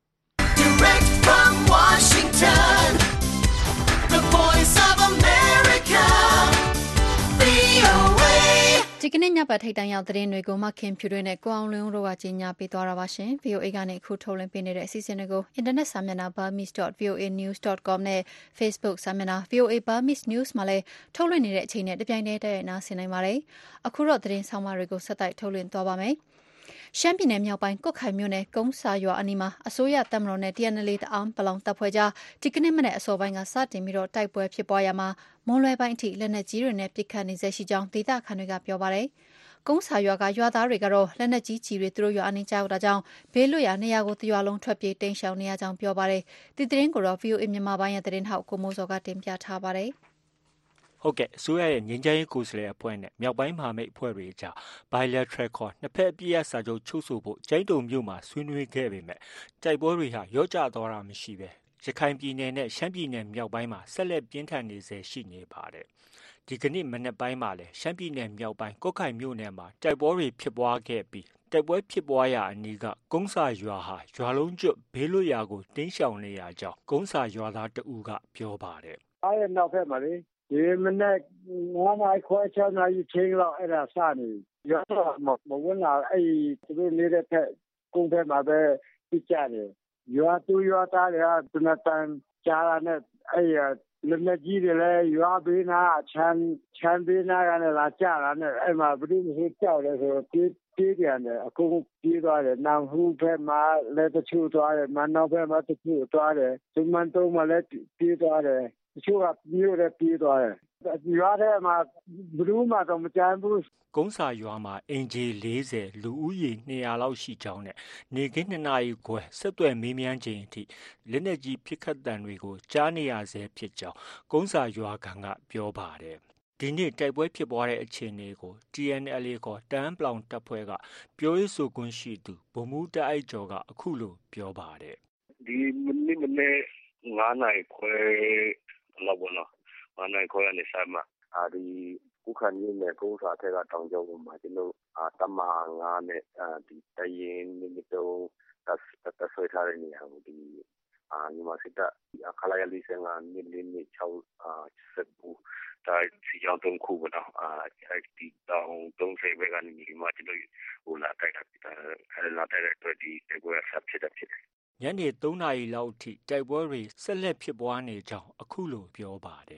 Direct from Washington The Voice of America ဒီကနေ့ညပတ်ထိပ်တန်းရောက်သတင်းတွေကိုမှခင်ဖြူတွေနဲ့ကိုအောင်လင်းတို့ကကြီးညာပေးသွားတာပါရှင် ဗီအိုအေ ကနေအခုထုတ်လွှင့်ပေးနေတဲ့အစီအစဉ်တွေကိုအင်တာနက်စာမျက်နှာ burmese dot v o a news dot com နဲ့ Facebook စာမျက်နှာ ဗီအိုအေ Burmese News မှာလည်းထုတ်လွှင့်နေတဲ့အချိန်နဲ့တပြိုင်တည်းတိုက်ရိုက်နားဆင်နိုင်ပါတယ်အခုတော့သတင်းဆောင်မတွေကိုဆက်တိုက်ထုတ်လွှင့်သွားပါမယ်ရှမ်းပြည်နယ်မြောက်ပိုင်းကွတ်ခိုင်မြို့နယ်ကုန်းစာရွာအနီးမှာအစိုးရတပ်မတော်နဲ့ T N L A တအောင်းပလောင်တပ်ဖွဲ့ကြားဒီကနေ့မနေ့အစောပိုင်းကစတင်ပြီးတော့တိုက်ပွဲဖြစ်ပွားရမှာမွန်လွယ်ပိုင်းအထိလက်နက်ကြီးတွေနဲ့ပစ်ခတ်နေစေရှိကြောင်းဒေသခံတွေကပြောပါတယ်။ကုန်းစာရွာကရွာသားတွေကတော့လက်နက်ကြီးကြီးတွေသူတို့ရွာအနီးကြောက်တာကြောင့်ဘေးလွတ်ရာနေရာကိုတရွာလုံးထွက်ပြေးတိမ်းရှောင်နေရကြောင်းပြောပါတယ်။ဒီသတင်းကိုတော့ ဗီအိုအေ မြန်မာပိုင်းရဲ့သတင်းဟောက်ကိုမိုးစောကတင်ပြထားပါတယ်။ဟုတ်ကဲ့အစိုးရရဲ့ငြိမ်းချမ်းရေးကိုယ်စားလှယ်အဖွဲ့နဲ့မြောက်ပိုင်းမဟာမိတ်အဖွဲ့တွေကြား bilateral ခေါ်နှစ်ဖက်အပစ်ရပ်စာချုပ်ချုပ်ဆိုဖို့ကျိုင်းတုံမြို့မှာဆွေးနွေးခဲ့ပေမဲ့တိုက်ပွဲတွေဟာရော့ကျသွားတာမရှိပဲရခိုင်ပြည်နယ်နဲ့ရှမ်းပြည်နယ်မြောက်ပိုင်းမှာဆက်လက်ပြင်းထန်နေစေရှိနေပါတယ်။ဒီကနေ့မနေ့ပိုင်းမှာလည်းရှမ်းပြည်နယ်မြောက်ပိုင်းကွတ်ခိုင်မြို့နယ်မှာတိုက်ပွဲတွေဖြစ်ပွားခဲ့ပြီးတိုက်ပွဲဖြစ်ပွားရာအနီးကကုန်းစာရွာဟာရွာလုံးကျွတ်ဘေးလွတ်ရာကိုတင်းရှောင်နေရကြောင်းကုန်းစာရွာသားတဦးကပြောပါတယ်။အားရနောက်ဖက်မှာလေဒီမနေ့ငါးနာရီခွဲခြောက်နာရီချင်းလောက်အဲ့ဒါစနေရွာတော့မဝင်လာအဲ့သူတို့နေတဲ့ဖက်ကုန်းဖက်မှာပဲပြကြတယ်ရွာသူရွာသားတွေကတနတန်ကြားရတဲ့အဲ့လက်လက်ကြီးတွေလည်းရွာဘေးနာချမ်းချမ်းဘေးနာကလည်းလာကြတာနဲ့အဲ့မှာဘယ်သူမှကြောက်လဲဆိုပြေးပြေးပြန်တယ်အကုန်ပြေးသွားတယ်နောင်ဟူဖက်မှာလည်းတချို့သွားတယ်မနောက်ဖက်မှာတချို့သွားတယ်ဒီမန်တုံးမှာလည်းပြေးသွားတယ်တချို့ကမြို့လည်းပြေးသွားတယ်ရွာထဲမှာဘယ်သူမှတော့မကြမ်းဘူးကုန်းစာရွာမှာအင်ဂျီလေးဆယ်လူဦးရေနှစ်ရာလောက်ရှိကြောင်းနဲ့နေကင်းနှစ်နာရီခွဲဆက်သွယ်မေးမြန်းချိန်အထိလက်နက်ကြီးပစ်ခတ်တံတွေကိုကြားနေရဆဲဖြစ်ကြောင်းကုန်းစာရွာကန်ကပြောပါတယ်ဒီနေ့တိုက်ပွဲဖြစ်ပွားတဲ့အခြေအနေကို T N L A ခေါ်တန်းပလောင်တပ်ဖွဲ့ကပြောရေးဆိုခွင့်ရှိသူဗိုလ်မှူးတအိုက်ကျော်ကအခုလိုပြောပါတယ်ဒီမနေ့မနေ့ငါးနာရီခွဲလောက်ပေါ့နော်ငါးနာရီခွဲကနေစမှအာဒီဥက္ကဋ္ဌကြီးနဲ့ကုန်းစာထက်ကတောင်ကျောင်းမှာကျွန်တော်အာတမငါးနဲ့အာဒီတရင်မိတုံးတဆွေထားတဲ့နေရာကိုဒီအာမြန်မာစစ်တပ်အခလာရလေးစငါမြင်းလေးနဲ့၆အာဆက်ဘူးဒါစီကြောင်းတုံးခုပေါ့နော်အာဒီတောင်တုံးစိတ်ဘက်ကနေဒီမှာကျွန်တော်ဟိုလာတိုက်တာအဲလာတိုက်တဲ့အတွက်ဒီတကွဲဆက်ဖြစ်တဲ့ဖြစ်တယ်ညနေသုံးနာရီလောက်ထိတိုက်ပွဲတွေဆက်လက်ဖြစ်ပွားနေကြောင်းအခုလိုပြောပါတယ်ဒ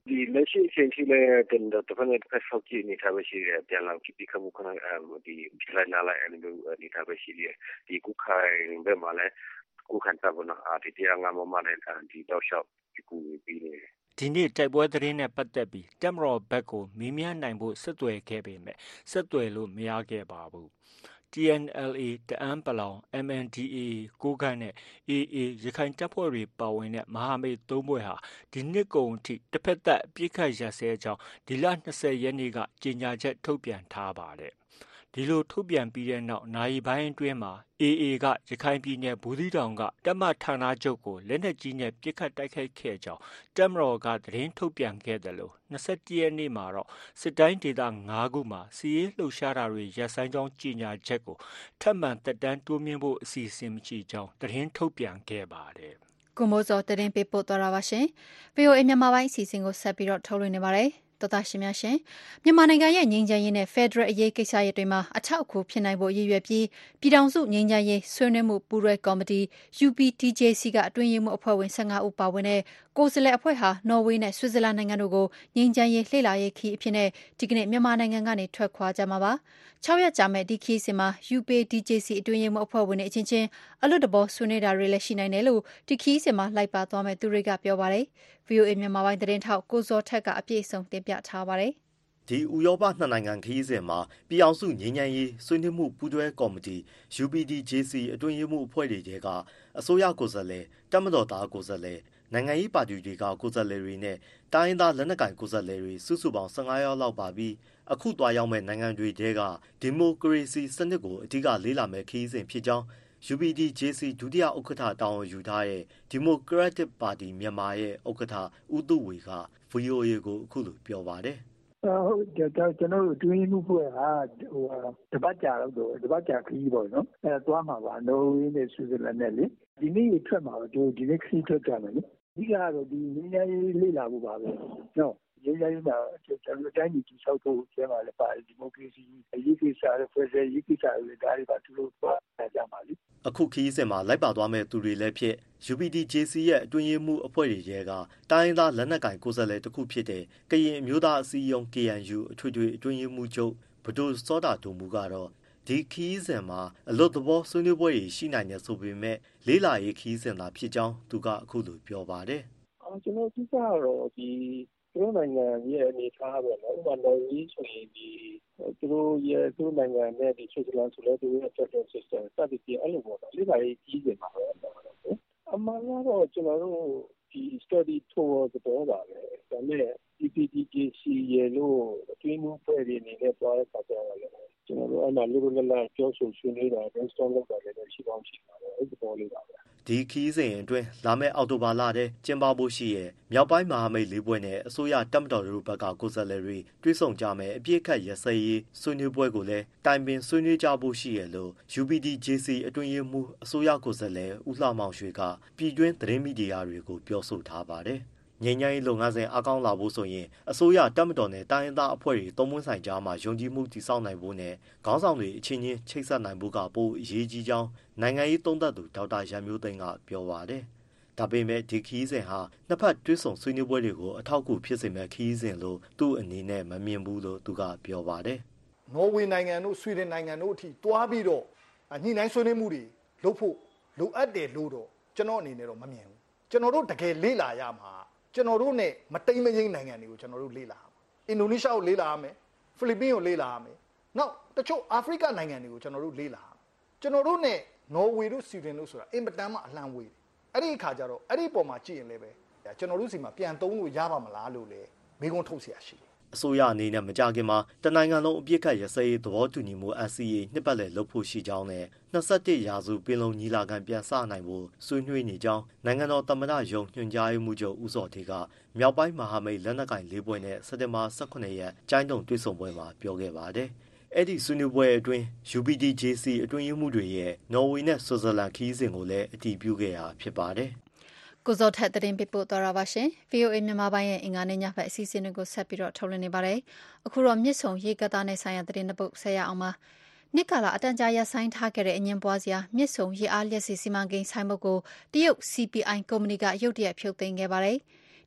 ဒီလက်ရှိအချိန်ထိလည်းတင်တော့တစ်ဖက်နဲ့တစ်ဖက်ဆောက်ကြည့်နေထားပဲရှိတယ်ပြန်လာပြီးပြီးခမှုခဏဒီပြလိုက်နာလိုက်အဲ့လိုနေထားပဲရှိတယ်ဒီကုခိုင်ဘက်မှာလည်းကုခိုင်တပ်ကနော်အာဒီတရားငါမမနဲ့ဒီတော့ရှောက်ဒီကူပြီးနေတယ်ဒီနေ့တိုက်ပွဲသတင်းနဲ့ပတ်သက်ပြီးတပ်မတော်ဘက်ကိုမေးမြန်းနိုင်ဖို့ဆက်သွယ်ခဲ့ပေမဲ့ဆက်သွယ်လို့မရခဲ့ပါဘူး T N L A တအန်းပလောင် M N D A ကိုးကန့်နဲ့ A A ရခိုင်တပ်ဖွဲ့တွေပါဝင်တဲ့မဟာမိတ်သုံးဖွဲ့ဟာဒီနှစ်ကုန်အထိတစ်ဖက်သက်အပြစ်ခတ်ရပ်စဲကြောင်းဒီလ၂၀ရက်နေ့ကကြေညာချက်ထုတ်ပြန်ထားပါတယ်ဒီလိုထုတ်ပြန်ပြီးတဲ့နောက်နိုင်ပိုင်းအတွင်းမှာ A A ကရခိုင်ပြည်နယ်ဘူးသီးတောင်ကတပ်မဌာနချုပ်ကိုလက်နက်ကြီးနဲ့ပစ်ခတ်တိုက်ခိုက်ခဲ့ကြောင်းတပ်မတော်ကသတင်းထုတ်ပြန်ခဲ့တယ်လို့၂၁ရက်နေ့မှာတော့စစ်တိုင်းဒေသ၅ခုမှာစီးရေးလှုပ်ရှားတာတွေရပ်ဆိုင်းကြောင်းကြေညာချက်ကိုထပ်မံတက်တန်းတိုးမြင့်ဖို့အစီအစဉ်မရှိကြောင်းသတင်းထုတ်ပြန်ခဲ့ပါတယ်ကိုမိုးစောသတင်းပေးပို့သွားတာပါရှင် V O A မြန်မာပိုင်းအစီအစဉ်ကိုဆက်ပြီးတော့ထုတ်လွှင့်နေပါတယ်တော်သားရှင်များရှင်မြန်မာနိုင်ငံရဲ့ငြိမ်းချမ်းရေးနဲ့ Federal အရေးကိစ္စရပ်တွေမှာအထောက်အကူဖြစ်နိုင်ဖို့ရည်ရွယ်ပြီးပြည်ထောင်စုငြိမ်းချမ်းရေးဆွေးနွေးမှုပူးတွဲကော်မတီ U P D J C ကအတွင်းရေးမှူးအဖွဲ့ဝင်၁၅ဦးပါဝင်တဲ့ကိုယ်စားလှယ်အဖွဲ့ဟာနော်ဝေးနဲ့ဆွစ်ဇာလန်နိုင်ငံတို့ကိုငြိမ်းချမ်းရေးလှည့်လာရေးခီးအဖြစ်နဲ့ဒီကနေ့မြန်မာနိုင်ငံကနေထွက်ခွာကြမှာပါ၆ရက်ကြာမဲ့ဒီခီးစဉ်မှာ U P D J C အတွင်းရေးမှူးအဖွဲ့ဝင်တွေအချင်းချင်းအလွတ်တဘောဆွေးနွေးတာတွေလည်းရှိနိုင်တယ်လို့ဒီခီးစဉ်မှာလိုက်ပါသွားမဲ့သူတွေကပြောပါတယ်V O A မြန်မာပိုင်းသတင်းထောက်ကိုဇော်ထက်ကအပြည့်အစုံတင်ပြထားပါတယ်ဒီဥရောပနှစ်နိုင်ငံခရီးစဉ်မှာပြည်အောင်စုငြိမ်းချမ်းရေးဆွေးနွေးမှုပူးတွဲကော်မတီ U P D J C အတွင်းရေးမှူးအဖွဲ့တွေကအစိုးရကိုယ်စားလှယ်တပ်မတော်သားကိုယ်စားလှယ်နိုင်ငံရေးပါတီတွေကကိုယ်စားလှယ်တွေနဲ့တိုင်းရင်းသားလက်နက်ကိုင်ကိုယ်စားလှယ်တွေစုစုပေါင်း၁၅ယောက်လောက်ပါပြီးအခုသွားရောက်မဲ့နိုင်ငံတွေတဲကဒီမိုကရေစီစနစ်ကိုအဓိကလေးလာမဲ့ခရီးစဉ်ဖြစ်ကြောင်း U P D J C ဒုတိယဥက္ကဋ္ဌတာဝန်ယူထားတဲ့ Democratic Party မြန်မာရဲ့ဥက္ကဋ္ဌဦးသူဝေက V O A ကိုအခုလိုပြောပါတယ်ဟုတ်တယ်ကျွန်တော်တို့တွင်းမှုဖွဲ့ဟာဟိုတပတ်ကြာတော့တပတ်ကြာခရီးပေါ့နော်အဲသွားမှာပါနော်ဝေးနဲ့ဆွစ်ဇာလန်နဲ့လေဒီနေ့ထွက်မှာတော့ဒီနေ့ခရီးထွက်ကြမယ်လေအဓိကတော့ဒီငင်းရည်လေးလာဖို့ပါပဲနော်ငင်းရည်မှာကျွန်တော်တိုင်းပြည်ကြီးဆောက်ဖို့ကျဲမှာလေပါတယ်ဒီမိုကရေစီအရေးကိစ္စတွေဖွဲ့စည်းရေးကိစ္စတွေဒါတွေပါသူတို့သွားကြမှာလေအခုခီးစဉ်မှာလိုက်ပါသွားမဲ့သူတွေလည်းဖြစ် U P D J C ရဲ့အတွင်းရေးမှူးအဖွဲ့တွေရဲကတိုင်းရင်းသားလက်နက်ကိုင်ကိုယ်စားလှယ်တစ်ခုဖြစ်တဲ့ကရင်အမျိုးသားအစည်းအရုံး K N U အထွေထွေအတွင်းရေးမှူးချုပ်ဗဒိုစောတာဒိုမူကတော့ဒီခီးစဉ်မှာအလွတ်သဘောဆွေးနွေးပွဲတွေရှိနိုင်တယ်ဆိုပေမဲ့လေးလာရေးခီးစဉ်သာဖြစ်ကြောင်းသူကအခုလိုပြောပါတယ်အော်ကျွန်တော်သိတာတော့ဒီသူတို့နိုင်ငံရဲ့အနေအထားပဲနော်ဥပမာနော်ဝေးဆိုရင်ဒီသူတို့ရဲ့သူတို့နိုင်ငံနဲ့ဒီဆွစ်ဇာလန်ဆိုလည်းသူတို့ရဲ့ federal system စသဖြင့်အဲ့လိုပေါ့နော်လေးလာရေးကြီးစဉ်မှာပဲအမှန်ကတော့ကျွန်တော်တို့ဒီ study tour တော့ပါပဲဒါနဲ့ U P D J C ရဲ့လို့အတွင်းမှုဖွဲ့ရနေနဲ့သွားတဲ့အခါကျတော့လည်းကျွန်တော်တို့အဲ့မှာလူလူလလပြောဆိုဆွေးနွေးတာ brainstorm လုပ်တာလည်းရှိပေါင်းရှိပါတယ်အဲ့ဒီပေါ်လေးပါပဲဒီခီးစဉ်အတွင်းလာမယ့်အောက်တိုဘာလထဲကျင်းပဖို့ရှိရဲ့မြောက်ပိုင်းမဟာမိတ်လေးဘွဲ့နဲ့အစိုးရတပ်မတော်တို့ဘက်ကကိုယ်စားလှယ်တွေတွဲဆောင်ကြမယ်အပြည့်ခတ်ရစရေးဆွေးနွေးပွဲကိုလည်းတိုင်ပင်ဆွေးနွေးကြဖို့ရှိရဲ့လို့ U P D J C အတွင်းရေးမှူးအစိုးရကိုယ်စားလှယ်ဦးလှမောင်ရွှေကပြည်တွင်းသတင်းမီဒီယာတွေကိုပြောဆိုထားပါတယ်ငြိမ်းချမ်းရေးလုပ်ငန်းစဉ်အကောင်းလာဖို့ဆိုရင်အစိုးရတပ်မတော်နဲ့တိုင်းရင်းသားအဖွဲ့တွေသုံးပွင့်ဆိုင်ကြားမှာယုံကြည်မှုတည်ဆောက်နိုင်ဖို့နဲ့ခေါင်းဆောင်တွေအချင်းချင်းချိတ်ဆက်နိုင်ဖို့ကပိုအရေးကြီးကြောင်းနိုင်ငံရေးသုံးသပ်သူဒေါက်တာရန်မျိုးသိန်းကပြောပါတယ်။ဒါပေမဲ့ဒီခီးစဉ်ဟာနှစ်ဖက်တွဲဆုံဆွေးနွေးပွဲတွေကိုအထောက်အကူဖြစ်စေမဲ့ခီးစဉ်လို့သူ့အနေနဲ့မမြင်ဘူးလို့သူကပြောပါတယ်။နော်ဝေနိုင်ငံတို့ဆွီဒင်နိုင်ငံတို့အထိတွားပြီးတော့ညှိနှိုင်းဆွေးနွေးမှုတွေလုပ်ဖို့လိုအပ်တယ်လို့တော့ကျွန်တော်အနေနဲ့တော့မမြင်ဘူး။ကျွန်တော်တို့တကယ်လေ့လာရမှာကျွန်တော်တို့ ਨੇ မတိမ်မယိမ်းနိုင်ငံတွေကိုကျွန်တော်တို့လေ့လာအင်ဒိုနီးရှားကိုလေ့လာရမယ်ဖိလစ်ပင်းကိုလေ့လာရမယ်နောက်တချို့အာဖရိကနိုင်ငံတွေကိုကျွန်တော်တို့လေ့လာကျွန်တော်တို့ ਨੇ နော်ဝေတို့ဆွီဒင်တို့ဆိုတာအင်မတန်မှအလှမ်းဝေးတယ်အဲ့ဒီအခါကျတော့အဲ့ဒီပုံမှာကြည့်ရင်လည်းပဲကျွန်တော်တို့စီမှာပြန်သုံးလို့ရပါမလားလို့လေမိကုန်းထုတ်เสียရှိတယ်အစိုးရအနေနဲ့မကြခင်မှာတနိုင်ငံလုံးအပြစ်ခတ်ရစရေးသဘောတူညီမှု N C A နှစ်ပတ်လည်လုပ်ဖို့ရှိကြောင်းနဲ့၂၁ရာစုပင်လုံညီလာခံပြန်စနိုင်ဖို့ဆွေးနွေးနေကြောင်းနိုင်ငံတော်သမ္မတရုံးညွှန်ကြားရေးမှူးချုပ်ဦးစောထေးကမြောက်ပိုင်းမဟာမိတ်လက်နက်ကိုင်လေးဘွဲ့နဲ့စက်တင်ဘာ၁၈ရက်ကျိုင်းတုံတွေ့ဆုံပွဲမှာပြောခဲ့ပါတယ်။အဲ့ဒီဆွေးနွေးပွဲအတွင်း U P D J C အတွင်းရေးမှူးတွေရဲ့နော်ဝေနဲ့ဆွစ်ဇာလန်ခီးစဉ်ကိုလည်းအတည်ပြုခဲ့တာဖြစ်ပါတယ်။ကိုဇော်ထက်သတင်းပေးပို့သွားတာပါရှင် V O A မြန်မာပိုင်းရဲ့အင်္ဂါနေ့ညဘက်အစီအစဉ်တွေကိုဆက်ပြီးတော့ထုတ်လွှင့်နေပါတယ်အခုတော့မြစ်ဆုံရေကသားနဲ့ဆိုင်ရာသတင်းတစ်ပုဒ်ဆက်ရအောင်ပါနှစ်ကာလအတန်ကြာရဆိုင်ထားခဲ့တဲ့အငင်းပွားစရာမြစ်ဆုံရေအားလျက်စီစီမံကိန်းဆိုင်ဘုတ်ကိုတရုတ် C P I ကုမ္ပဏီကရုတ်တရက်ဖြုတ်သိမ်းခဲ့ပါတယ်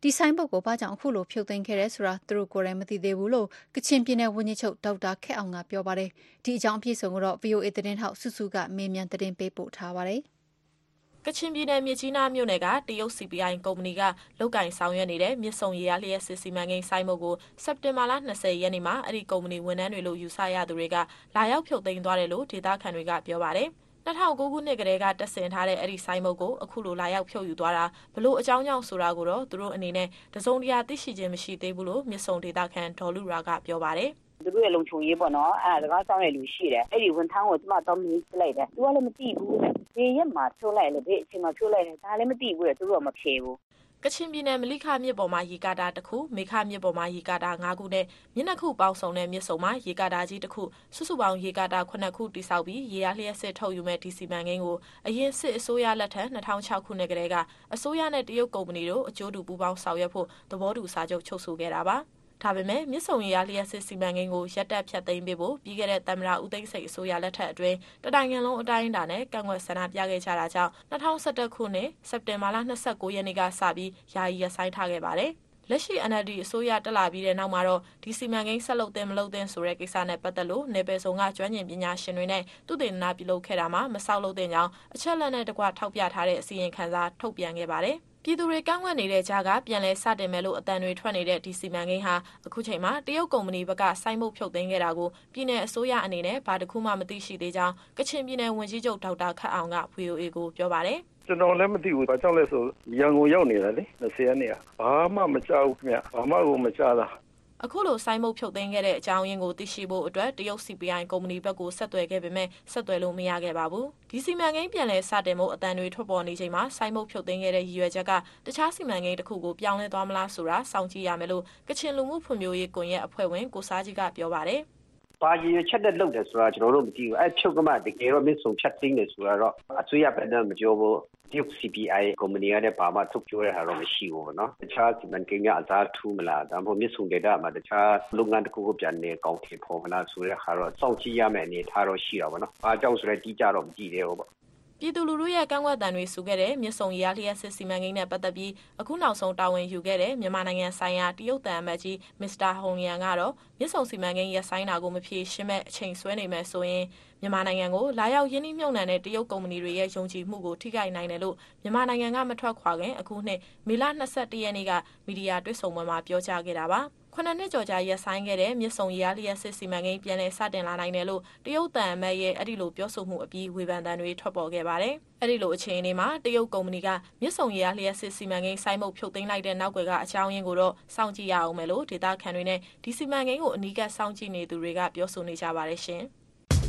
ဒီဆိုင်ဘုတ်ကိုဘာကြောင့်အခုလိုဖြုတ်သိမ်းခဲ့ရဲဆိုတာသူတို့ကိုယ်တိုင်မသိသေးဘူးလို့ကချင်ပြည်နယ်ဝန်ကြီးချုပ်ဒေါက်တာခက်အောင်ကပြောပါတယ်ဒီအကြောင်းအပြည့်စုံကိုတော့ ဗီအိုအေ သတင်းထောက်စုစုကမေးမြန်းသတင်းပေးပို့ထားပါတယ်ကချင်ပြည်နယ်မြစ်ကြီးနားမြို့နယ်ကတရုတ် စီ ပီ အိုင် ကုမ္ပဏီကလုတ်ကင်ဆောင်ရွက်နေတဲ့မြစ်ဆုံရေအားလျှက်စစ်စီမံကိန်းဆိုင်မုတ်ကိုစက်တင်ဘာလ၂၀ရက်နေ့မှာအဲ့ဒီကုမ္ပဏီဝန်ထမ်းတွေလို့ယူဆရသူတွေကလာရောက်ဖြုတ်သိမ်းသွားတယ်လို့ဒေသခံတွေကပြောပါတယ်။၂၀၀၉ခုနှစ်ကတည်းကတက်ဆင်ထားတဲ့အဲ့ဒီဆိုင်မုတ်ကိုအခုလိုလာရောက်ဖြုတ်ယူသွားတာဘလို့အကြောင်းကြောင့်ဆိုတာကိုတော့သူတို့အနေနဲ့တစုံတရာသိရှိခြင်းမရှိသေးဘူးလို့မြစ်ဆုံဒေသခံဒေါ်လူရာကပြောပါတယ်သူတို့ရဲ့လုံခြုံရေးပေါ့နော်အဲ့ဒါစကားဆောင်ရလူရှိတယ်အဲ့ဒီဝန်ထမ်းကိုကျမတော့မင်းပြလိုက်တယ်သူကလည်းမသိဘူးတဲ့ဒီရက်မှာဖြိုးလိုက်လေဒီအချိန်မှာဖြိုးလိုက်တယ်ဒါလည်းမသိဘူးတဲ့သူတို့ကမဖြေဘူးကချင်ပြည်နယ်မလိခမြစ်ပေါ်မှာရေကာတာတစ်ခုမေခမြစ်ပေါ်မှာရေကာတာ၅ခုနဲ့မြစ်နှစ်ခုပေါင်းစုံတဲ့မြစ်စုံမှာရေကာတာကြီးတစ်ခုစုစုပေါင်းရေကာတာခုနှစ်ခုတိစောက်ပြီးရေအားလျှက်စစ်ထုတ်ယူမဲ့ဒီစီမံကိန်းကိုအရင်စစ်အစိုးရလက်ထက်၂၀၀၆ခုနှစ်ကတည်းကအစိုးရနဲ့တရုတ်ကုမ္ပဏီတို့အကျိုးတူပူးပေါင်းဆောင်ရွက်ဖို့သဘောတူစာချုပ်ချုပ်ဆိုခဲ့တာပါဒါပေမဲ့မြစ်ဆုံရေအားလျှက်စစ်စီမံကိန်းကိုရပ်တန့်ဖြတ်သိမ်းပေးဖို့ပြီးခဲ့တဲ့သမ္မတဦးသိန်းစိန်အစိုးရလက်ထက်အတွင်းတနိုင်ငံလုံးအတိုင်းအတာနဲ့ကန့်ကွက်ဆန္ဒပြခဲ့ကြတာကြောင့်၂၀၁၁ခုနှစ်စက်တင်ဘာလ၂၉ရက်နေ့ကစပြီးယာယီရပ်ဆိုင်းထားခဲ့ပါတယ်။လက်ရှိ အန် အယ်လ် ဒီ အစိုးရတက်လာပြီးတဲ့နောက်မှာတော့ဒီစီမံကိန်းဆက်လုပ်သင့်မလုပ်သင့်ဆိုတဲ့ကိစ္စနဲ့ပတ်သက်လို့နယ်ပယ်စုံကကျွမ်းကျင်ပညာရှင်တွေနဲ့သုတေသနပြုလုပ်ခဲ့တာမှာမဆောက်လုပ်သင့်ကြောင်းအချက်လက်နဲ့တကွထောက်ပြထားတဲ့အစီရင်ခံစာထုတ်ပြန်ခဲ့ပါတယ်။ပြည်သူတွေကန့်ကွက်နေတဲ့ကြားကပြန်လဲစတင်မယ်လို့အတန်တွေထွက်နေတဲ့ဒီစီမံကိန်းဟာအခုချိန်မှာတရုတ်ကုမ္ပဏီဘက်ကစိုင်းမုတ်ဖြုတ်သိမ်းခဲ့တာကိုပြည်내အစိုးရအနေနဲ့ဘာတစ်ခုမှမသိရှိသေးကြောင်းကချင်ပြည်နယ်ဝန်ကြီးချုပ်ဒေါက်တာခက်အောင်က ဗွီအိုအေကိုပြောပါတယ်ကျွန်တော်လည်းမသိဘူးဘာကြောင့်လဲဆိုရန်ကုန်ရောက်နေတာလေ၂၀ရက်နေ့ကဘာမှမကြောက်ဘူးခင်ဗျဘာမှကိုမကြောက်လားအခုလိုစိုင်းမုတ်ဖြုတ်သိမ်းခဲ့တဲ့အကြောင်းရင်းကိုသိရှိဖို့အတွက်တရုတ် စီ ပီ အိုင် ကုမ္ပဏီဘက်ကိုဆက်သွယ်ခဲ့ပေမဲ့ဆက်သွယ်လို့မရခဲ့ပါဘူး။ဒီစီမံကိန်းပြန်လည်စတင်ဖို့အတန်တွေထွက်ပေါ်နေချိန်မှာစိုင်းမုတ်ဖြုတ်သိမ်းခဲ့တဲ့ရည်ရွယ်ချက်ကတခြားစီမံကိန်းတစ်ခုကိုပြောင်းလဲသွားမလားဆိုတာစောင့်ကြည့်ရမယ်လို့ကချင်လူမှုဖွံ့ဖြိုးရေးကွန်ရက်အဖွဲ့ဝင်ကိုစားကြီးကပြောပါတယ်။ဘာကြီးချက်တဲ့လုပ်တယ်ဆိုတာကျွန်တော်တို့မသိဘူး။အဲဖြုတ်ကမှတကယ်တော့မစ်ဆုံချက်သိမ်းတယ်ဆိုတာတော့အစိုးရဘက်ကမပြောဘူး။တရုတ် စီ ပီ အိုင် ကုမ္ပဏီကလည်းဘာမှထုတ်ပြောရတာတော့မရှိဘူးနော်တခြားစီမံကိန်းကအစားထိုးမလားဒါမှမဟုတ်မြစ်ဆုံဒေသမှာတခြားလုပ်ငန်းတစ်ခုကိုပြန်နေကောင်းထည်ဖော်မလားဆိုတဲ့ဟာတော့စောင့်ကြည့်ရမယ့်အနေထားတော့ရှိတာပေါ့နော်အားကြောင့်ဆိုရဲတီးကြတော့မကြည့်သေးဘူးပေါ့ပြည်သူလူထုရဲ့ကန့်ကွက်တံတွေဆိုခဲ့တဲ့မြစ်ဆုံရေအားလျှက်စစ်စီမံကိန်းနဲ့ပတ်သက်ပြီးအခုနောက်ဆုံးတာဝန်ယူခဲ့တဲ့မြန်မာနိုင်ငံဆိုင်ရာတရုတ်တန်အမတ်ကြီးမစ္စတာဟုံလျံကတော့မြစ်ဆုံစီမံကိန်းရပ်ဆိုင်းတာကိုမဖြေရှင်းမဲ့အချိန်ဆွဲနေမယ်ဆိုရင်မြန်မာနိုင်ငံကိုလာရောက်ရင်းနှီးမြှုပ်နှံတဲ့တရုတ်ကုမ္ပဏီတွေရဲ့ယုံကြည်မှုကိုထိခိုက်နိုင်တယ်လို့မြန်မာနိုင်ငံကမထွက်ခွာခင်အခုနှစ်မေလ၂၁ရက်နေ့ကမီဒီယာတွေ့ဆုံပွဲမှာပြောကြားခဲ့တာပါခုနှစ်နှစ်ကျော်ကြာရပ်ဆိုင်းခဲ့တဲ့မြစ်ဆုံရေအားလျှက်စစ်စီမံကိန်းပြန်လည်စတင်လာနိုင်တယ်လို့တရုတ်တန်အမတ်ရဲ့အဲ့ဒီလိုပြောဆိုမှုအပြီးဝေဖန်သံတွေထွက်ပေါ်ခဲ့ပါတယ်။အဲ့ဒီလိုအခြေအနေမှာတရုတ်ကုမ္ပဏီကမြစ်ဆုံရေအားလျှက်စစ်စီမံကိန်းစိုင်းမုတ်ဖြုတ်သိမ်းလိုက်တဲ့နောက်ွယ်ကအကြောင်းရင်းကိုတော့စောင့်ကြည့်ရအောင်မယ်လို့ဒေသခံတွေနဲ့ဒီစီမံကိန်းကိုအနီးကပ်စောင့်ကြည့်နေသူတွေကပြောဆိုနေကြပါတယ်ရှင်။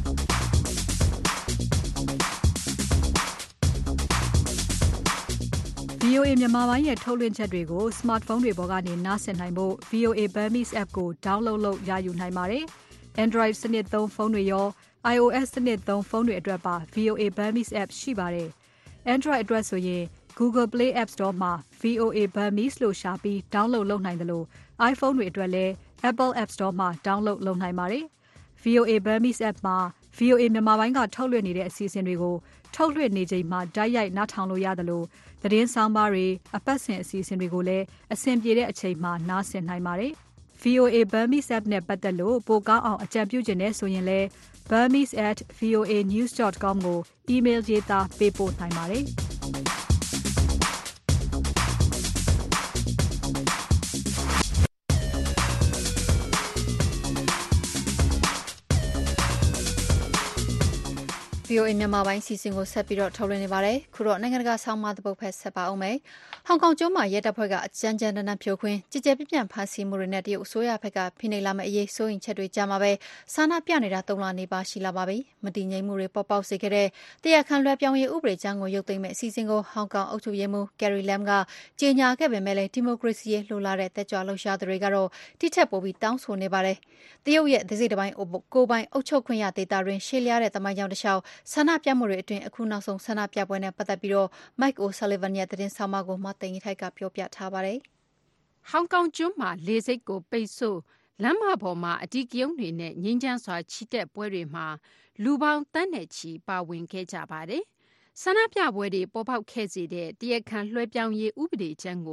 ဗီအိုအေမြန်မာပိုင်းရဲ့ထုတ်လွှင့်ချက်တွေကို smartphone တွေပေါ်ကနေနားဆင်နိုင်ဖို့ ဗီအိုအေ Burmese app ကို download လုပ်ရယူနိုင်ပါတယ်။ Android စနစ်သုံးဖုန်းတွေရော iOS စနစ်သုံးဖုန်းတွေအတွက်ပါ ဗီအိုအေ Burmese app ရှိပါတယ်။ Android အတွက်ဆိုရင် Google Play App Store မှာ ဗီအိုအေ Burmese လို့ရှာပြီး download လုပ်နိုင်တယ်လို့ iPhone တွေအတွက်လည်း Apple App Store မှာ download လုပ်နိုင်ပါတယ်။ ဗီအိုအေ Burmese app မှာ ဗီအိုအေမြန်မာပိုင်းကထုတ်လွှင့်နေတဲ့အစီအစဉ်တွေကိုထုတ်လွှင့်နေချိန်မှာတိုက်ရိုက်နားထောင်လို့ရတယ်လို့သတင်းဆောင်ပါတွေအပတ်စဉ်အစီအစဉ်တွေကိုလည်းအဆင်ပြေတဲ့အချိန်မှာနားဆင်နိုင်ပါတယ်။ ဗီအိုအေ Burmese app နဲ့ပတ်သက်လို့ပိုကောင်းအောင်အကြံပြုချင်တဲ့ဆိုရင်လည်း burmese at v o a news dot com ကို email ရေးသားပေးပို့နိုင်ပါတယ်။ဗီအိုအေမြန်မာပိုင်းစီစဉ်ကိုဆက်ပြီးတော့ထုတ်လွှင့်နေပါတယ်။ခုတော့နိုင်ငံတကာဆောင်းပါးတစ်ပုဒ်ဖက်ဆက်ပါအောင်မယ်။ဟောင်ကောင်ကျွန်းမှာရဲတပ်ဖွဲ့ကအကြမ်းကြမ်းတမ်းတမ်းဖြိုခွင်းကြည်ကြဲပြန့်ပြန့်ဖမ်းဆီးမှုတွေနဲ့တရုတ်အစိုးရဘက်ကဖိနှိပ်လာမယ့်အရေးစိုးရိမ်ချက်တွေကြားမှာပဲဆန္ဒပြနေတာသုံးလနေပါရှိလာပါပြီ။မတည်ငြိမ်မှုတွေပေါ်ပေါက်စေခဲ့တဲ့တရားခံလွှဲပြောင်းရေးဥပဒေကြမ်းကိုရုပ်သိမ်းမဲ့အစီအစဉ်ကိုဟောင်ကောင်အုပ်ချုပ်ရေးမှူး Carrie Lam ကကြေညာခဲ့ပေမဲ့လည်းဒီမိုကရေစီရေးလှုပ်လာတဲ့တက်ကြွလှုပ်ရှားသူတွေကတော့တိထက်ပိုပြီးတောင်းဆိုနေပါတယ်။တရုတ်ရဲ့ဒေသတပိုင်းကိုပိုင်အုပ်ချုပ်ခွင့်ရဒေသတွင်ရှေ့လျားတဲ့သမိုင်းကြောင်းတစ်လျှောက်ဆန္ဒပြမှုတွေအတွင်းအခုနောက်ဆုံးဆန္ဒပြပွဲနဲ့ပတ်သက်ပြီးတော့ Mike O'Sullivan ရဲ့သတင်းဆောင်မကိုမသိင်္ဂီထိုက်ကပြောပြထားပါတယ်။ဟောင်ကောင်ကျွန်းမှာလေဆိပ်ကိုပိတ်ဆို့လမ်းမပေါ်မှာအဓိကရုဏ်းတွေနဲ့ငြိမ်းချမ်းစွာချီတက်ပွဲတွေမှာလူပေါင်းတန်းနဲ့ချီပါဝင်ခဲ့ကြပါတယ်။ဆန္ဒပြပွဲတွေပေါ်ပေါက်ခဲ့စေတဲ့တရားခံလွှဲပြောင်းရေးဥပဒေကြမ်းကို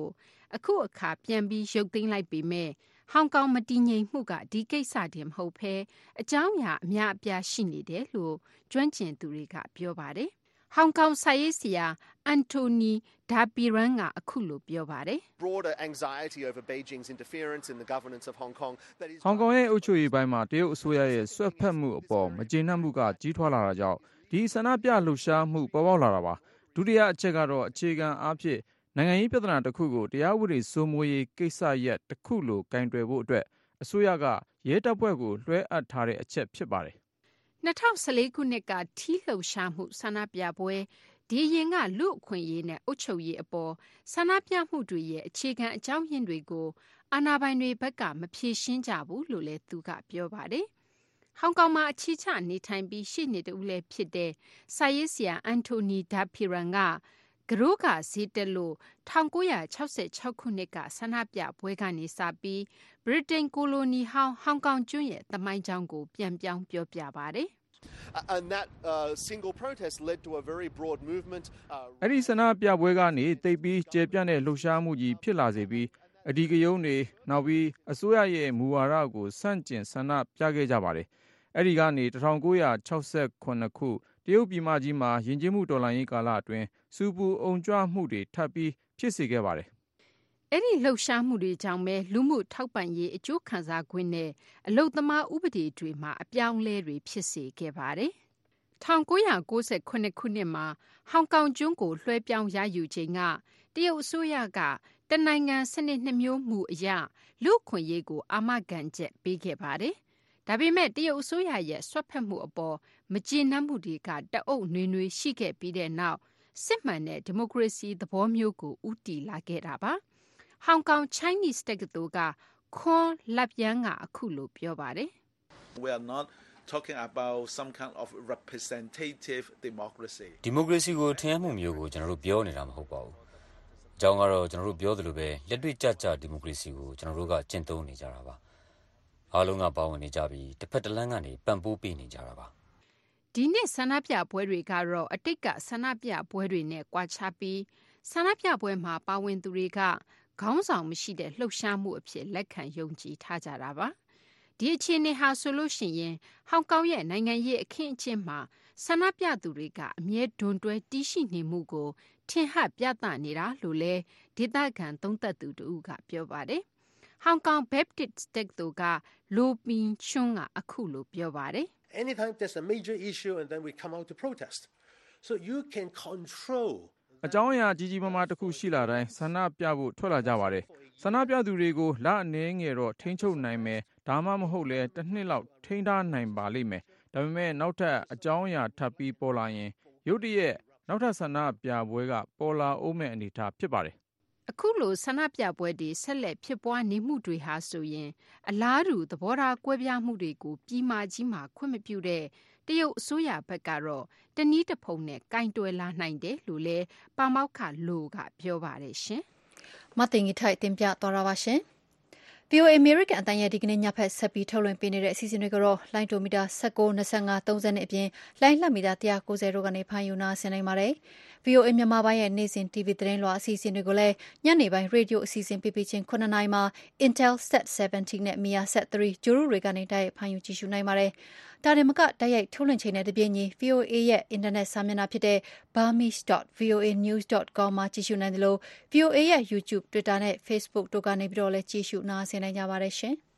အခုအခါပြန်ပြီးရုပ်သိမ်းလိုက်ပေမဲ့ဟောင်ကောင်မတည်ငြိမ်မှုကဒီကိစ္စတည်းမဟုတ်ဘဲအကြောင်းအရာအများအပြားရှိနေတယ်လို့ကျွမ်းကျင်သူတွေကပြောပါတယ်ဟောင်ကောင်စာရေးဆရာအန်တိုနီဒါပီရန်ကအခုလိုပြောပါတယ် broader anxiety over Beijing's interference in the governance of Hong Kong that is ဟောင်ကောင်ရဲ့အုပ်ချုပ်ရေးပိုင်းမှာတရုတ်အစိုးရရဲ့ဆွတ်ဖက်မှုအပေါ်မကျေနပ်မှုကကြီးထွားလာတာကြောင့်ဒီဆန္ဒပြလှုပ်ရှားမှုပေါ်ပေါက်လာတာပါဒုတိယအချက်ကတော့အခြေခံအားဖြင့်နိုင်ငံရေးပြဿနာတစ်ခုကိုတရားဥပဒေစိုးမိုးရေးကိစ္စရပ်တစ်ခုလိုကင်တွယ်ဖို့အတွက်အစိုးရကရဲတပ်ဖွဲ့ကိုလွှဲအပ်ထားတဲ့အချက်ဖြစ်ပါတယ်၂၀၁၄ခုနှစ်ကထီးလှုပ်ရှားမှုဆန္ဒပြပွဲဒီရင်ကလူအခွင့်အရေးနဲ့အုပ်ချုပ်ရေးအပေါ်ဆန္ဒပြမှုတွေရဲ့အခြေခံအကြောင်းရင်းတွေကိုအာဏာပိုင်တွေဘက်ကမဖြေရှင်းကြဘူးလို့လည်းသူကပြောပါတယ်ဟောင်ကောင်မှာအခြေချနေထိုင်ပြီးရှိနေတူလည်းဖြစ်တဲ့စာရေးဆရာအန်တိုနီဒါဖီရန်ကကရိုးကဈေးတက်လို့၁၉၆၆ခုနှစ်ကဆန္ဒပြပွဲကနေစပြီးဗြိတိန်ကိုလိုနီဟောင်းဟောင်ကောင်ကျွန်းရဲ့သမိုင်းကြောင်းကိုပြန်ပြောင်းပြောပြပါတယ် and that uh, single protest led to a very broad movement အဲ့ဒီဆန္ဒပြပွဲကနေတိတ်ပြီးကျေပြန့်တဲ့လှုပ်ရှားမှုကြီးဖြစ်လာစေပြီးအဒီကယုံတွေနောက်ပြီးအစိုးရရဲ့မူဝါဒကိုဆန့်ကျင်ဆန္ဒပြခဲ့ကြပါတယ်အဲ့ဒီကနေ၁၉၆ခုခုတရုတ်ပြည်မကြီးမှာယဉ်ကျေးမှုတော်လှန်ရေးကာလအတွင်းစူပူအုံကြွမှုတွေထပ်ပြီးဖြစ်စေခဲ့ပါတယ်အဲ့ဒီလှုပ်ရှားမှုတွေကြောင့်ပဲလူမှုထောက်ပံ့ရေးအကျိုးခံစားခွင့်နဲ့အလုပ်သမားဥပဒေတွေမှာအပြောင်းအလဲတွေဖြစ်စေခဲ့ပါတယ်။၁၉၉ခုနှစ်မှာဟောင်ကောင်ကျွန်းကိုလွှဲပြောင်းရယူချိန်ကတရုတ်အစိုးရကတနိုင်ငံစနစ်နှမျိုးမူအရလူ့ခွင့်ရေးကိုအာမခံချက်ပေးခဲ့ပါတယ်။ဒါပေမဲ့တရုတ်အစိုးရရဲ့ဆွတ်ဖက်မှုအပေါ်မကျေနပ်မှုတွေကတအုပ်နွေနွေရှိခဲ့ပြီးတဲ့နောက်စစ်မှန်တဲ့ဒီမိုကရေစီသဘောမျိုးကိုဦးတည်လာခဲ့တာပါဟောင်ကောင် Chinese တက္ကသိုလ်ကခွန်လပ်ယန်ကအခုလိုပြောပါတယ် We are not talking about some kind of representative democracy ဒီမိုကရေစီကိုထင်မှုမျိုးကိုကျွန်တော်တို့ပြောနေတာမဟုတ်ပါဘူးအကြောင်းကတော့ကျွန်တော်တို့ပြောသလိုပဲလက်တွေ့ကျကျဒီမိုကရေစီကိုကျွန်တော်တို့ကကျင့်သုံးနေကြတာပါအားလုံးကပါဝင်နေကြပြီးတစ်ဖက်တစ်လမ်းကနေပံ့ပိုးပေးနေကြတာပါဒီနေ့ဆန္ဒပြပွဲတွေကတော့အတိတ်ကဆန္ဒပြပွဲတွေနဲ့ကွာခြားပြီးဆန္ဒပြပွဲမှာပါဝင်သူတွေကခေါင်းဆောင်မရှိတဲ့လှုပ်ရှားမှုအဖြစ်လက်ခံယုံကြည်ထားကြတာပါဒီအခြေအနေဟာဆိုလို့ရှိရင်ဟောင်ကောင်ရဲ့နိုင်ငံရေးအခင်းအကျင်းမှာဆန္ဒပြသူတွေကအမြဲဒွန်တွဲတီးရှိနေမှုကိုထင်ဟပ်ပြသနေတာလို့လဲဒေသခံသုံးသပ်သူတို့ကပြောပါတယ်ဟောင်ကောင် Baptist တက္ကသိုလ်ကလိုပင်ချွန်းကအခုလိုပြောပါတယ် Anytime there's a major issue and then we come out to protest so you can control အကြောင်းအရာကြီးကြီးမားမားတစ်ခုရှိလာတိုင်းဆန္ဒပြဖို့ထွက်လာကြပါတယ်ဆန္ဒပြသူတွေကိုလအနေငယ်တော့ထိန်းချုပ်နိုင်မယ်ဒါမှမဟုတ်လဲတစ်နှစ်လောက်ထိန်းထားနိုင်ပါလိမ့်မယ်ဒါပေမဲ့နောက်ထပ်အကြောင်းအရာထပ်ပြီးပေါ်လာရင်ရုတ်တရက်နောက်ထပ်ဆန္ဒပြပွဲကပေါ်လာအောင်မဲ့အနေအထားဖြစ်ပါတယ်အခုလိုဆန္ဒပြပွဲတွေဆက်လက်ဖြစ်ပွားနေမှုတွေဟာဆိုရင်အလားတူသဘောထားကွဲပြားမှုတွေကိုပြည်မကြီးမှာခွင့်မပြုတဲ့တရုတ်အစိုးရဘက်ကတော့တနည်းတစ်ဖုံနဲ့ကင်တွယ်လာနိုင်တယ်လို့လဲပါမောက္ခလိုကပြောပါတယ်ရှင်။မတင်ကြီးထိုက်တင်ပြတော်ရပါရှင်။ဗီအိုအေ American အတန်ရဲ့ဒီကနေ့ညဖက်ဆက်ပြီးထုတ်လွှင့်ပေးနေတဲ့အစီအစဉ်တွေကတော့လိုင်းတိုမီတာ၁၉ ၂၅ ၃၀နဲ့အပြင်လိုင်းလက်မီတာ၁၉၀တို့ကနေဖမ်းယူနာဆင်နိုင်ပါတယ်။ ဗီအိုအေမြန်မာပိုင်းရဲ့နေ့စဉ် တီဗီ သတင်းလွှာအစီအစဉ်တွေကိုလည်းညနေပိုင်းရေဒီယိုအစီအစဉ်ပြပြချင်းခုနှစ်နာရီမှာ Intelsat ဆယ်ဗန်တီနဲ့ Measat သုံး ဂျိုရူတွေကနေတိုက်ရိုက်ဖမ်းယူကြည့်ရှုနိုင်ပါတယ်။ဒါတင်မကတိုက်ရိုက်ထုတ်လွှင့်ချိန်နဲ့တပြည့်ညီ ဗီအိုအေရဲ့အင်တာနက်စာမျက်နှာဖြစ်တဲ့ burmese dot v o a news dot com မှာကြည့်ရှုနိုင်တယ်လို့ ဗီအိုအေရဲ့ YouTube, Twitter နဲ့ Facebook တို့ကနေပြီးတော့လည်းကြည့်ရှုနားဆင်နိုင်ကြပါတယ်ရှင်။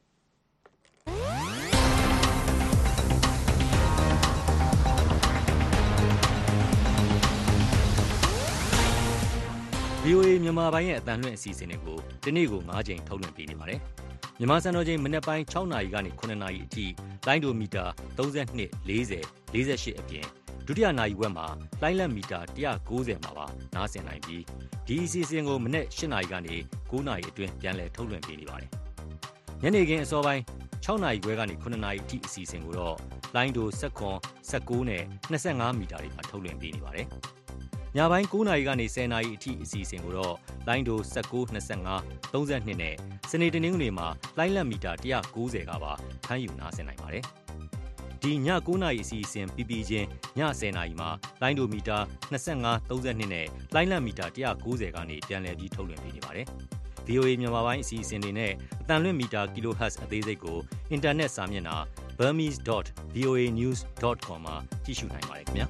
ဗီအိုအေမြန်မာပိုင်းရဲ့အသံလွှင့်အစီအစဉ်တွေကိုဒီနေ့ကို၅ကြိမ်ထုတ်လွှင့်ပေးနေပါတယ်။မြန်မာစံတော်ချိန်မနက်ပိုင်း၆နာရီကနေခုနှစ်နာရီအထိလိုင်းဒိုမီတာ၃၂ ၄၀ ၄၈အပြင်ဒုတိယနာရီဝက်မှာလိုင်းလက်မီတာ၁၉၀မှာပါနားဆင်နိုင်ပြီးဒီအစီအစဉ်ကိုမနက်၈နာရီကနေ၉နာရီအတွင်းပြန်လည်ထုတ်လွှင့်ပေးနေပါတယ်။ညနေခင်းအစောပိုင်း၆နာရီခွဲကနေခုနှစ်နာရီအထိအစီအစဉ်ကိုတော့လိုင်းဒို၁၇ ၁၉နဲ့၂၅မီတာတွေမှာထုတ်လွှင့်ပေးနေပါတယ်။ညပိုင်း၉နာရီကနေ၁၀နာရီအထိအစီအစဉ်ကိုတော့လိုင်းဒို၁၉ ၂၅ ၃၂နဲ့စနေတနင်္ဂနွေမှာလိုင်းလက်မီတာ၁၉၀ကပါဖမ်းယူနားဆင်နိုင်ပါတယ်။ဒီည၉နာရီအစီအစဉ်ပြီးပြီးချင်းည၁၀နာရီမှာလိုင်းဒိုမီတာ၂၅ ၃၂နဲ့လိုင်းလက်မီတာ၁၉၀ကနေပြန်လည်ပြီးထုတ်လွှင့်ပေးနေပါတယ်။ဗွီအိုအေ မြန်မာပိုင်းအစီအစဉ်တွေနဲ့အသံလွှင့်မီတာ kilohertz အသေးစိတ်ကိုအင်တာနက်စာမျက်နှာ burmese dot v o a news dot com မှာကြည့်ရှုနိုင်ပါတယ်ခင်ဗျာ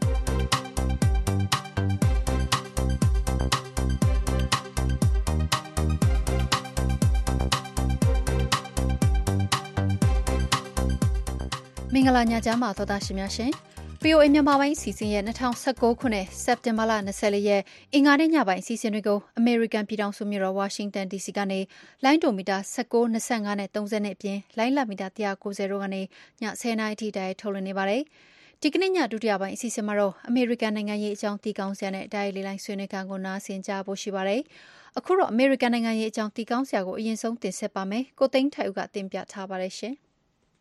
မင်္ဂလာညချမ်းပါသောသားရှင်များရှင် ဗွီအိုအေ မြန်မာပိုင်းအစီအစဉ်ရဲ့၂၀၁၉ခုနှစ်စက်တင်ဘာလ၂၄ရက်အင်္ဂါနေ့ညပိုင်းအစီအစဉ်တွေကိုအမေရိကန်ပြည်ထောင်စုမြို့တော်ဝါရှင်တန် ဒီစီကနေလိုင်းဒိုမီတာ၁၉ ၂၅နဲ့၃၀နဲ့အပြင်လိုင်းလတ်မီတာ၁၉၀တို့ကနေည၁၀နာရီထိတိုင်ထုတ်လွှင့်နေပါတယ်။ဒီကနေ့ညဒုတိယပိုင်းအစီအစဉ်မှာတော့အမေရိကန်နိုင်ငံရေးအကြောင်းတီကောင်းစရာနဲ့တိုင်းလေးလိုင်းဆွေးနွေးခန်းကိုနားဆင်ကြဖို့ရှိပါတယ်။အခုတော့အမေရိကန်နိုင်ငံရေးအကြောင်းတီကောင်းစရာကိုအရင်ဆုံးတင်ဆက်ပါမယ်။ကိုသိန်းထိုက်ဦးကတင်ပြထားပါတယ်ရှင်။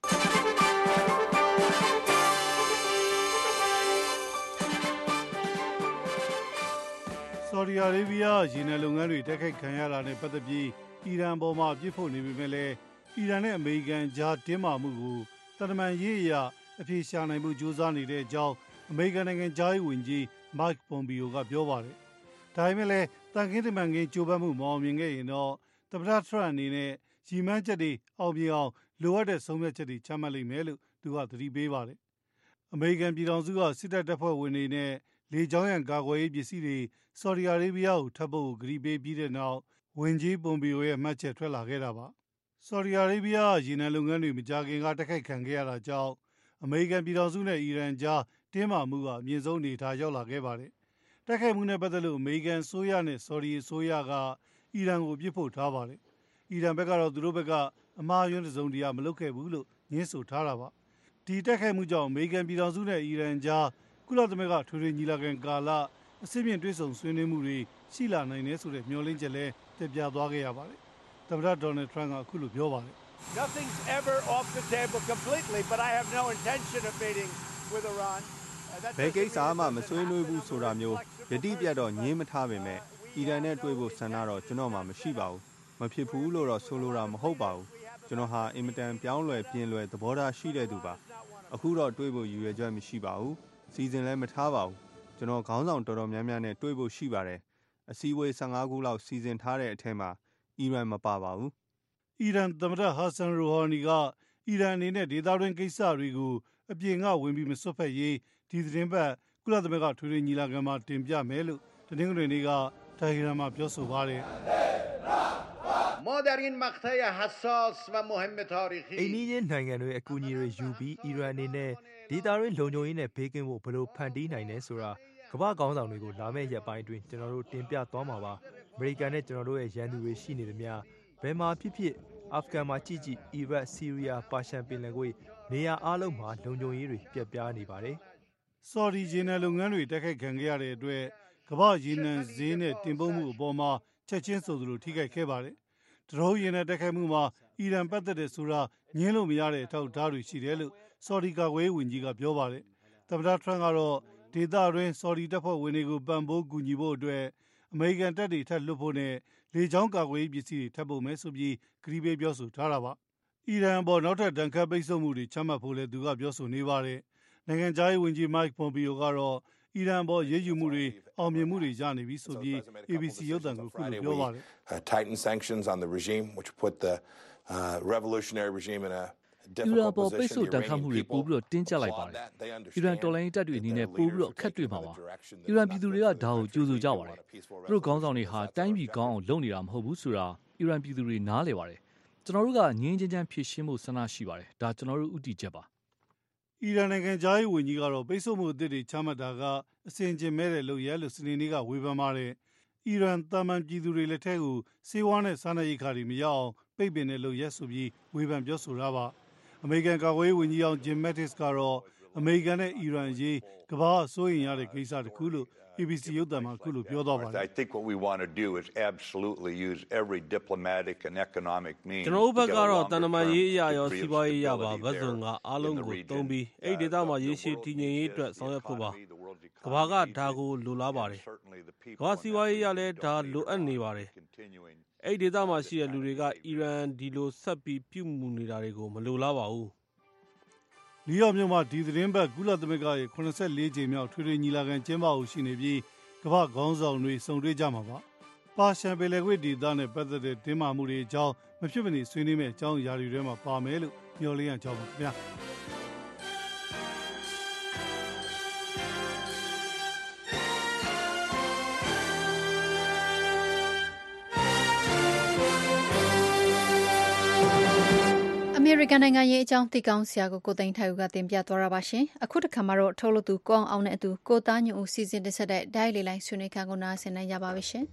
ဆော်ဒီအာရေဗျရေနံလုပ်ငန်းတွေတိုက်ခိုက်ခံရတာနဲ့ပတ်သက်ပြီးအီရန်ပေါ်မှာပြစ်ဖို့နေပေမဲ့လည်းအီရန်နဲ့အမေရိကန်ကြားတင်းမာမှုကိုတန်တမန်ရေးအရာအပြေရှာနိုင်မှုကြိုးစားနေတဲ့အကြောင်းအမေရိကန်နိုင်ငံကြားရေးဝန်ကြီး Mike Pompeo ကပြောပါတယ်။ဒါပေမဲ့လည်းတန်ခင်းတမန်ခင်းကြိုးပမ်းမှုမအောင်မြင်ခဲ့ရင်တော့သမ္မတထရန့်အနေနဲ့ရည်မှန်းချက်တွေအောင်မြင်အောင်လိုအပ်တဲ့ဆုံးဖြတ်ချက်တွေချမှတ်လိမ့်မယ်လို့သူကသတိပေးပါတယ်။အမေရိကန်ပြည်ထောင်စုကစစ်တပ်တပ်ဖွဲ့ဝင်တွေနဲ့လေကြောင်းရန်ကာကွယ်ရေးပစ္စည်းတွေဆော်ဒီအာရေဗျကိုထပ်ဖို့ဂရီပေးပြီးတဲ့နောက်ဝန်ကြီးပွန်ပီယိုရဲ့မှတ်ချက်ထွက်လာခဲ့တာပါဆော်ဒီအာရေဗျရေနံလုပ်ငန်းတွေမကြာခင်ကတိုက်ခိုက်ခံခဲ့ရတာကြောင့်အမေရိကန်ပြည်ထောင်စုနဲ့အီရန်ကြားတင်းမာမှုကအမြင့်ဆုံးအနေထားရောက်လာခဲ့ပါတယ်တိုက်ခိုက်မှုနဲ့ပတ်သက်လို့အမေရိကန်ဆိုရနဲ့ဆော်ဒီအစိုးရကအီရန်ကိုပြစ်ဖို့ထားပါတယ်အီရန်ဘက်ကတော့သူတို့ဘက်ကအမှားယွင်းတစုံတရာမလုပ်ခဲ့ဘူးလို့ညှင်းဆိုထားတာပါဒီတိုက်ခိုက်မှုကြောင့်အမေရိကန်ပြည်ထောင်စုနဲ့အီရန်ကြားကုလသမဂ္ဂထွေထွေညီလာခံကာလအစစ်မြင့်တွေ့ဆုံဆွေးနွေးမှုတွေရှိလာနိုင်တယ်ဆိုတဲ့မျှော်လင့်ချက်လည်းတက်ပြသွားခဲ့ရပါတယ်။သမ္မတဒေါ်နယ်ထရန့်ကအခုလိုပြောပါတယ်။ Nothing's ever off the table completely, but I have no intention of meeting with Iran. ဘယ်ကိစ္စမှမဆွေးနွေးဘူးဆိုတာမျိုးယတိပြတ်တော့ငြင်းမထားပေမဲ့အီရန်နဲ့တွေ့ဖို့ဆန္ဒတော့ကျွန်တော်မှမရှိပါဘူး။မဖြစ်ဘူးလို့တော့ဆိုလိုတာမဟုတ်ပါဘူး။ကျွန်တော်ဟာအင်မတန်ပြောင်းလဲပြင်းလဲသဘောထားရှိတဲ့သူပါ။အခုတော့တွေ့ဖို့ရည်ရွယ်ချက်မရှိပါဘူး။စီစဉ်လည်းမထားပါဘူး။ကျွန်တော်ခေါင်းဆောင်တော်တော်များများနဲ့တွေ့ဖို့ရှိပါတယ်။အစည်းအဝေး၁၅ခုလောက်စီစဉ်ထားတဲ့အထက်မှာအီရန်မပါပါဘူး။အီရန်သမ္မတဟာဆန်ရိုဟာနီကအီရန်အနေနဲ့ဒေသတွင်းကိစ္စတွေကိုအပြင်ကဝင်ပြီးမစွက်ဖက်ရေးဒီသတင်းပတ်ကုလသမဂ္ဂထွေထွေညီလာခံမှာတင်ပြမယ်လို့တနင်္ဂနွေနေ့ကတိုင်ဂရန်မှာပြောဆိုပါတယ်။ ما در این مقطع حساس و مهم تاریخی အိန္ဒိယနိုင်ငံတွေအကူအညီတွေယူပြီးအီရန်အနေနဲ့ဒေသတွင်းလုံခြုံရေးနဲ့ဘေးကင်းဖို့ဘယ်လိုဖန်တီးနိုင်လဲဆိုတာကမ္ဘာခေါင်းဆောင်တွေကိုလာမယ့်ရက်ပိုင်းအတွင်းကျွန်တော်တို့တင်ပြသွားမှာပါအမေရိကန်နဲ့ကျွန်တော်တို့ရဲ့ရန်သူတွေရှိနေသမျှဘယ်မှာဖြစ်ဖြစ်အာဖဂန်မှာကြည့်ကြည့်အီရတ်ဆီးရီးယားပါရှန်ပင်လယ်ကွေ့နေရာအလုံးမှာလုံခြုံရေးတွေပြတ်ပြားနေပါတယ်ဆော်ဒီရေနံလုပ်ငန်းတွေတိုက်ခိုက်ခံခဲ့ရတဲ့အတွက်ကမ္ဘာရေနံဈေးနဲ့တင်ပို့မှုအပေါ်မှာချက်ချင်းဆိုသလိုထိခိုက်ခဲ့ပါတယ်ဒရုန်းရေနံတိုက်ခိုက်မှုမှာအီရန်ပတ်သက်တဲ့ဆိုတာငင်းလို့မရတဲ့အထောက်အထားတွေရှိတယ်လို့ဆော်ဒီကာကွယ်ရေးဝန်ကြီးကပြောပါတယ်သမ္မတထရန့်ကတော့ဒေသတွင်းဆော်ဒီတပ်ဖွဲ့ဝင်တွေကိုပံ့ပိုးကူညီဖို့အတွက်အမေရိကန်တပ်တွေထပ်လွှတ်ဖို့နဲ့လေကြောင်းကာကွယ်ရေးပစ္စည်းတွေထပ်ပို့မယ်ဆိုပြီးကတိပေးပြောဆိုထားတာပါအီရန်အပေါ်နောက်ထပ်ဒဏ်ခတ်ပိတ်ဆို့မှုတွေချမှတ်ဖို့လည်းသူကပြောဆိုနေပါတယ်နိုင်ငံခြားရေးဝန်ကြီး Mike Pompeo ကတော့အီရန်ပေါ်ရေးယူမှုတွေအောင်မြင်မှုတွေရနေပြီဆိုပြီး A B C ရုပ်သံကိုခုလိုပြောပါတယ် Tighten sanctions on the regime which put the uh, revolutionary regime in a အီရန်ပေါ်ပိတ်ဆို့တန်ခတ်မှုတွေပို့ပြီးတော့တင်းကျပ်လိုက်ပါတယ်။အီရန်တော်လှန်ရေးတပ်တွေအနေနဲ့ပို့ပြီးတော့အခက်တွေ့မှာပါ။အီရန်ပြည်သူတွေကဒါကိုကြိုးဆိုကြပါတယ်။သူတို့ခေါင်းဆောင်တွေဟာတိုင်းပြည်ကောင်းအောင်လုပ်နေတာမဟုတ်ဘူးဆိုတာအီရန်ပြည်သူတွေနားလည်ပါတယ်။ကျွန်တော်တို့ကငြင်းချင်းချမ်းဖြည့်ရှင်းမှုဆန္ဒရှိပါတယ်။ဒါကျွန်တော်တို့ဥတီချက်ပါ။အီရန်နိုင်ငံသားရေးဝန်ကြီးကတော့ပိတ်ဆို့မှုအသစ်တွေချမှတ်တာကအစဉ်ကျင်မဲ့တဲ့လုပ်ရလို့စနေနေ့ကဝေဖန်ပါတယ်။အီရန်တာမန်ပြည်သူတွေလက်ထက်ကိုစေဝါနဲ့စားနပ်ရိက္ခာတွေမရအောင်ပိတ်ပင်တဲ့လုပ်ရဆိုပြီးဝေဖန်ပြောဆိုတာပါ။အမေရိကန်ကာကွယ်ရေးဝန်ကြီးအောင်ဂျင်မက်တစ်ကတော့အမေရိကန်နဲ့အီရန်အရေးကမ္ဘာ့စိုးရိမ်ရတဲ့ကိစ္စတစ်ခုလို့ A B C ရုပ်သံမှာခုလိုပြောသွားပါတယ် I think what we want to do is absolutely use every diplomatic and economic means ကျွန်တော်တို့ဘက်ကတော့တန်တမာရေးအရာရောစီးပွားရေးအရာပါဘက်စုံကအားလုံးကိုတုံးပြီးအဲ့ဒီဒေသမှာရေရှည်တည်ငြိမ်ရေးအတွက်ဆောင်ရွက်ဖို့ပါကမ္ဘာကဒါကိုလိုလားပါတယ်ကမ္ဘာစီးပွားရေးအရာလည်းဒါလိုအပ်နေပါတယ်အဲ့ဒီဒေသမှာရှိတဲ့လူတွေကအီရန်ဒီလိုဆက်ပြီးပြုမှုနေတာတွေကိုမလိုလားပါဘူးနယူးယောက်မြို့မှာဒီသတင်းပတ်ကုလသမဂ္ဂရဲ့ခုနစ်ဆယ့်လေးကြိမ်မြောက်ထွေထွေညီလာခံကျင်းပဖို့ရှိနေပြီးကမ္ဘာ့ခေါင်းဆောင်တွေစုံတွေ့ကြမှာပါပါပါရှန်ပယ်လယ်ကွေ့ဒေသနဲ့ပတ်သက်တဲ့တင်းမာမှုတွေအကြောင်းမဖြစ်မနေဆွေးနွေးမယ့်အကြောင်းအရာတွေထဲမှာပါမယ်လို့မျှော်လင့်ရကြောင်းပါခင်ဗျာအမေရိကန်နိုင်ငံရေးအကြောင်းသိကောင်းဆရာကိုကိုသိန်းထိုင်ဦးကတင်ပြသွားတာပါရှင်အခုတစ်ခါမှာတော့ထုတ်လို့သူကောင်းအောင်နဲ့အတူကိုသားညွန့်ဦးစီစဉ်တင်ဆက်တဲ့ဒိုင်းလေးလိုက်ဆွေးနွေးခန်းကိုနားဆင်နိုင်ကြပါပြီရှင်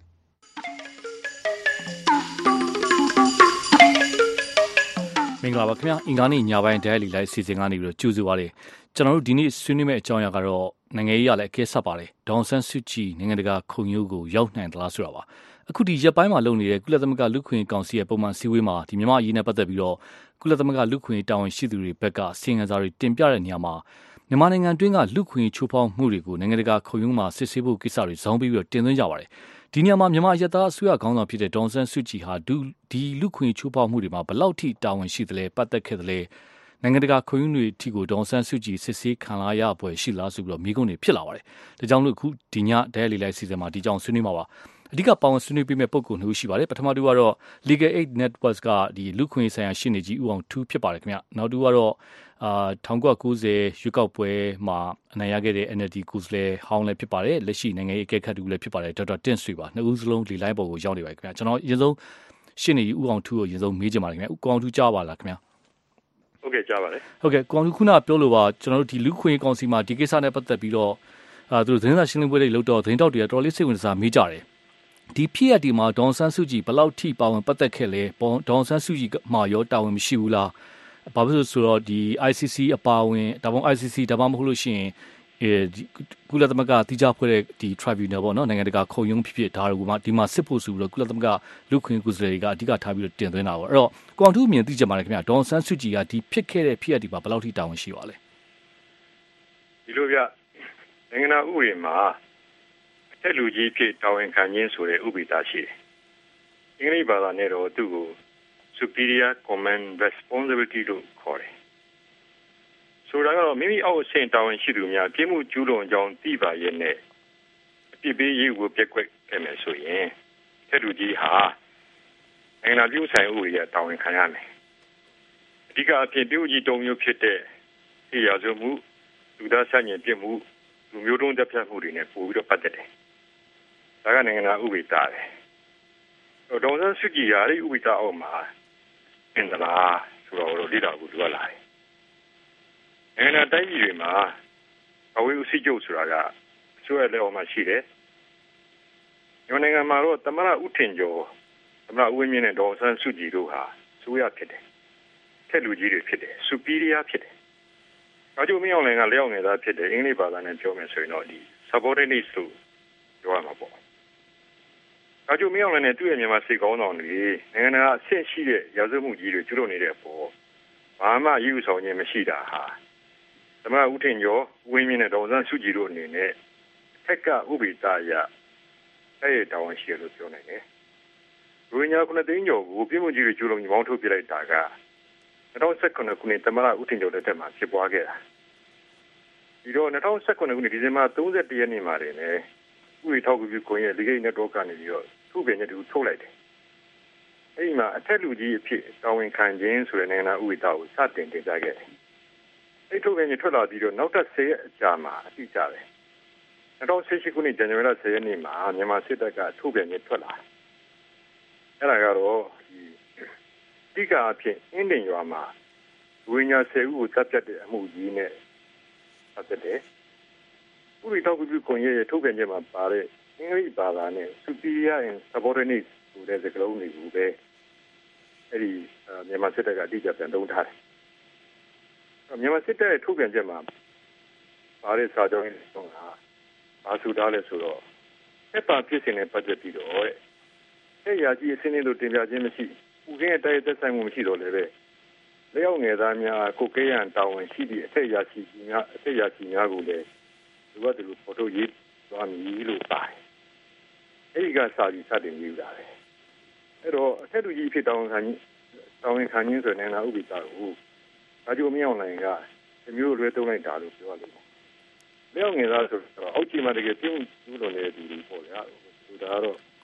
မင်္ဂလာပါခင်ဗျာအင်္ဂါနေ့ညပိုင်းဒိုင်းလေးလိုက်စီစဉ်ကနေပြီးတော့ကြိုဆိုပါရစေကျွန်တော်တို့ဒီနေ့ဆွေးနွေးမယ့်အကြောင်းအရာကတော့နိုင်ငံရေးရလည်းအကဲဆက်ပါတယ်ဒေါန်ဆန်းစုကြည်နိုင်ငံတကာခုံရုံးကိုရောက်နိုင်သလားဆိုတာပါအခုဒီရက်ပိုင်းမှာလုပ်နေတဲ့ကုလသမဂ္ဂလူ့ခွင့်ကောင်စီရဲ့ပုံမှန်စည်းဝေးမှာဒီမြန်မာအရေးနဲ့ပတ်သက်ပြီးတော့ကုလသမဂ္ဂလူ့ခွင့်တာဝန်ရှိသူတွေဘက်ကစီရင်စာတွေတင်ပြတဲ့နေရာမှာမြန်မာနိုင်ငံတွင်းကလူ့ခွင့်ချိုးဖောက်မှုတွေကိုနိုင်ငံတကာခုံရုံးမှာစစ်ဆေးဖို့ကိစ္စတွေဇောင်းပြီးတော့တင်သွင်းကြပါတယ်ဒီနေရာမှာမြန်မာရသားအစိုးရခေါင်းဆောင်ဖြစ်တဲ့ဒေါန်ဆန်းစုကြည်ဟာဒီလူ့ခွင့်ချိုးဖောက်မှုတွေမှာဘယ်လောက်ထိတာဝန်ရှိသလဲပတ်သက်ခဲ့သလဲနိုင်ငံတကာခုံရုံးတွေအထိကိုဒေါန်ဆန်းစုကြည်စစ်ဆေးခံလာရပွဲရှိလားဆိုပြီးတော့မိကုန်းတွေဖြစ်လာပါတယ်ဒါကြောင့်လို့အခုဒီညဒဲလီလိုက်စီစဉ်မှာဒီကြောင်ဆွေးနွေးမှာပါအဓိကပါဝင်ဆွေးနွေးပေးမယ့်ပုံကိုနှုတ်ရှိပါတယ်ပထမတူကတော့ Legal Aid Network ကဒီလူခွင့်ဆိုင်ရာရှင်းနေကြီးဦးအောင်ထူးဖြစ်ပါတယ်ခင်ဗျနောက်တူကတော့အာ၁၉၉၀ရွေးကောက်ပွဲမှာအနိုင်ရခဲ့တဲ့ N L D ကိုယ်စားလှယ်ဟောင်းလည်းဖြစ်ပါတယ်လက်ရှိနိုင်ငံရေးအကဲခတ်တူလည်းဖြစ်ပါတယ်ဒေါက်တာတင့်ဆွေပါနှစ်ဦးစလုံးလီလိုင်းပေါ်ကိုရောက်နေပါတယ်ခင်ဗျကျွန်တော်အရင်ဆုံးရှင်းနေကြီးဦးအောင်ထူးကိုအရင်ဆုံးမေးချင်ပါတယ်ခင်ဗျဦးအောင်ထူးကြားပါလားခင်ဗျဟုတ်ကဲ့ကြားပါတယ်ဟုတ်ကဲ့ကောင်ခုနပြောလို့ပါကျွန်တော်တို့ဒီလူခွင့်ကောင်စီမှာဒီကိစ္စနဲ့ပတ်သက်ပြီးတော့အာသူတို့သတင်းစာရှင်းလင်းပွဲတွေလုပ်တော့သတင်းတောက်တွေကတော်တော်လေးစိတ်ဝင်စားမေးကြတယ်ဒီဖြစ်ရဒီမှာဒေါန်ဆန်းစုကြည်ဘယ်လောက်ထိပါဝင်ပတ်သက်ခဲ့လဲဒေါန်ဆန်းစုကြည်မှာရောတာဝန်မရှိဘူးလားဘာဖြစ်လို့ဆိုတော့ဒီ I C C အပါဝင်ဒါပေမဲ့ I C C ဒါမှမဟုတ်လို့ရှိရင်အဲဒီကုလသမဂ္ဂတိကျဖွဲ့တဲ့ဒီ tribunal ပေါ့နော်နိုင်ငံတကာခုံရုံးဖြစ်ဖြစ်ဒါတွေကမှဒီမှာစစ်ဖို့ဆိုပြီးတော့ကုလသမဂ္ဂလူခွင့်ကိုယ်စားလှယ်တွေကအဓိကထားပြီးတော့တင်သွင်းတာပေါ့အဲ့တော့ကွန်တူအမြင်သိကြပါလေခင်ဗျာဒေါန်ဆန်းစုကြည်ကဒီဖြစ်ခဲ့တဲ့ဖြစ်ရဒီမှာဘယ်လောက်ထိတာဝန်ရှိပါလဲဒီလိုပြနိုင်ငံတော်ဥပဒေမှာတဲ့လူကြီးဖြစ်တာဝန်ခံခြင်းဆိုတဲ့ဥပဒေသားရှိတယ်။အင်္ဂလိပ်ဘာသာနဲ့တော့သူ့ကို superior command responsibility လို့ခေါ်တယ်။ဆိုတာကတော့မိမိအောက်အဆင့်တာဝန်ရှိသူများပြစ်မှုကျူးလွန်ကြောင်းသိပါရဲ့နဲ့အပြစ်ပေးရေးကိုပြက်ကွက်ခဲ့မယ်ဆိုရင်တဲ့လူကြီးဟာနိုင်ငံတော်ပြုဆိုင်ဥပဒေရတာဝန်ခံရမယ်။အဓိကအဖြစ်ပြုကြီးတုံမျိုးဖြစ်တဲ့ဒီရာဇဝမှုလူသားဆန့်ကျင်ပြစ်မှုလူမျိုးတုံးတပ်ဖြတ်မှုတွေနဲ့ပို့ပြီးတော့ပတ်သက်တယ်။ဒါကနိုင်ငံတော်ဥပဒေသားတယ်။ဒေါန်ဆန်းစုကြည်ရာဒီဥပဒေသားအောက်မှာအင်္ဂလာဆိုတော့လေ့လာဖို့လိုလာတယ်။နိုင်ငံတော်တိုင်းပြည်တွေမှာအဝေးဦးစီးချုပ်ဆိုတာကအစိုးရလက်အောက်မှာရှိတယ်။မြန်မာနိုင်ငံမှာတော့သမ္မတဦးထင်ကျော်သမ္မတဦးဝင်းမြင့်နဲ့ဒေါန်ဆန်းစုကြည်တို့ဟာအစိုးရဖြစ်တယ်။ထက်လူကြီးတွေဖြစ်တယ်။ superior ဖြစ်တယ်။အကျိုးမင်းအောင်လှိုင်ကလက်အောက်ငယ်သားဖြစ်တယ်အင်္ဂလိပ်ဘာသာနဲ့ပြောမယ်ဆိုရင်တော့ဒီ subordinate လို့ပြောရမှာပေါ့အကျိုးမင်းအောင်လှိုင်နဲ့သူ့ရဲ့မြန်မာစစ်ကောင်းဆောင်တွေနိုင်ငံတော်အဆင့်ရှိတဲ့ရာဇဝတ်မှုကြီးတွေကျူးလွန်နေတဲ့အပေါ်ဘာမှယူဆောင်ခြင်းမရှိတာဟာသမ္မတဦးထင်ကျော်ဦးဝင်းမြင့်နဲ့ဒေါ်စန်းစုကြည်တို့အနေနဲ့ထက်ကဥပဒေသားအရအဲ့ဒီတာဝန်ရှိတယ်လို့ပြောနိုင်တယ်။ရိုဟင်ဂျာခုနှစ်သိန်းကျော်ကိုပြည်မှုကြီးတွေကျူးလွန်ပြီးမောင်းထုတ်ပြလိုက်တာက၂၀၁၇ခုနှစ်သမ္မတဦးထင်ကျော်လက်ထက်မှာဖြစ်ပွားခဲ့တာ။ဒီတော့၂၀၁၇ခုနှစ်ဒီဇင်ဘာ၃၁ရက်နေ့မှာတည်းနဲ့ဥပဒေထောက်ကူပြုခွင့်ရဲ့ Legal Network ကနေပြီးတော့ထုတ်ပြန်ချက်တူထုတ်လိုက်တယ်။အဲဒီမှာအထက်လူကြီးအဖြစ်တာဝန်ခံခြင်းဆိုတဲ့နိုင်ငံတော်ဥပဒေသားကိုစတင်တင်ပြခဲ့တယ်။အဲဒီထုတ်ပြန်ချက်ထွက်လာပြီးတော့နောက်ထပ်၁၀ရက်အကြာမှာအတိအကျပဲ။၂၀၁၈ခုနှစ်ဇန်နဝါရီလ၁၀ရက်နေ့မှာမြန်မာစစ်တပ်ကထုတ်ပြန်ချက်ထွက်လာတယ်။အဲဒါကတော့ဒီအဓိကအဖြစ်အင်းတင်ရွာမှာဝိညာဉ်ဆယ်ဦးကိုတပ်ဖြတ်တဲ့အမှုကြီးနဲ့ပတ်သက်တယ်။ဥပဒေထောက်ကူပြုခွင့်ရဲ့ထုတ်ပြန်ချက်မှာပါတဲ့အင်္ဂလိပ်ဘာသာနဲ့ superior and subordinate ဆိုတဲ့စကားလုံးတွေကိုပဲအဲ့ဒီမြန်မာစစ်တပ်ကအတိအကျပြန်သုံးထားတယ်။မြန်မာစစ်တပ်ရဲ့ထုတ်ပြန်ချက်မှာပါတဲ့စာကြောင်းတွေဆိုတာဘာဆိုထားလဲဆိုတော့အပဖြစ်စဉ်နဲ့ပတ်သက်ပြီးတော့အဲ့ရာကြီးအစင်းလေးတို့တင်ပြခြင်းမရှိဥကင်းရဲ့တိုက်သက်ဆိုင်မှုမရှိတော့လည်းပဲလျောက်ငယ်သားများကိုကဲရန်တာဝန်ရှိသည့်အထက်ရာရှိကြီးများအထက်ရာရှိများကိုလည်းဒီဘက်တူဖော်ထုတ်ရေးသွားမည်လို့ပါတယ်။အဲဒီကစာပြီးစတင်ယူတာပဲ။အဲ့တော့အထက်လူကြီးဖြစ်တောင်းခံတောင်းခံရင်းဆိုတဲ့နာဥပဒေသားကိုဒါကြိုမင်းအောင်လိုင်ကဒီမျိုးလွဲသုံးလိုက်တာလို့ပြောရတယ်။လျောက်ငယ်သားဆိုတော့အောက်ကြီးမှာတကယ်ပြုံးကျူးလွန်နေတဲ့သူတွေပေါ့လေ။ဒါကတော့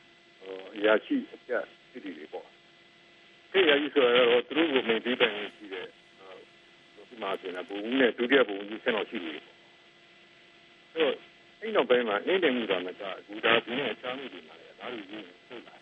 အရာရှိအပြတ်ဖြစ်တည်တွေပေါ့အဲ့အရာရှိဆိုတော့သူတို့ကိုမင်းပြီးပိုင်ရှိတဲ့ဒီမှာပြန်လာဘုံနဲ့ဒုတိယဘုံကြီးဆက်တော့ရှိတယ်အဲ့တော့အဲ့နောက်ပိုင်းမှာအင်းတင်မှုတော်မှာကဘူတာဘုံနဲ့အချမ်းမှုတွေမှာလည်းဒါလိုကြီးဟုတ်လား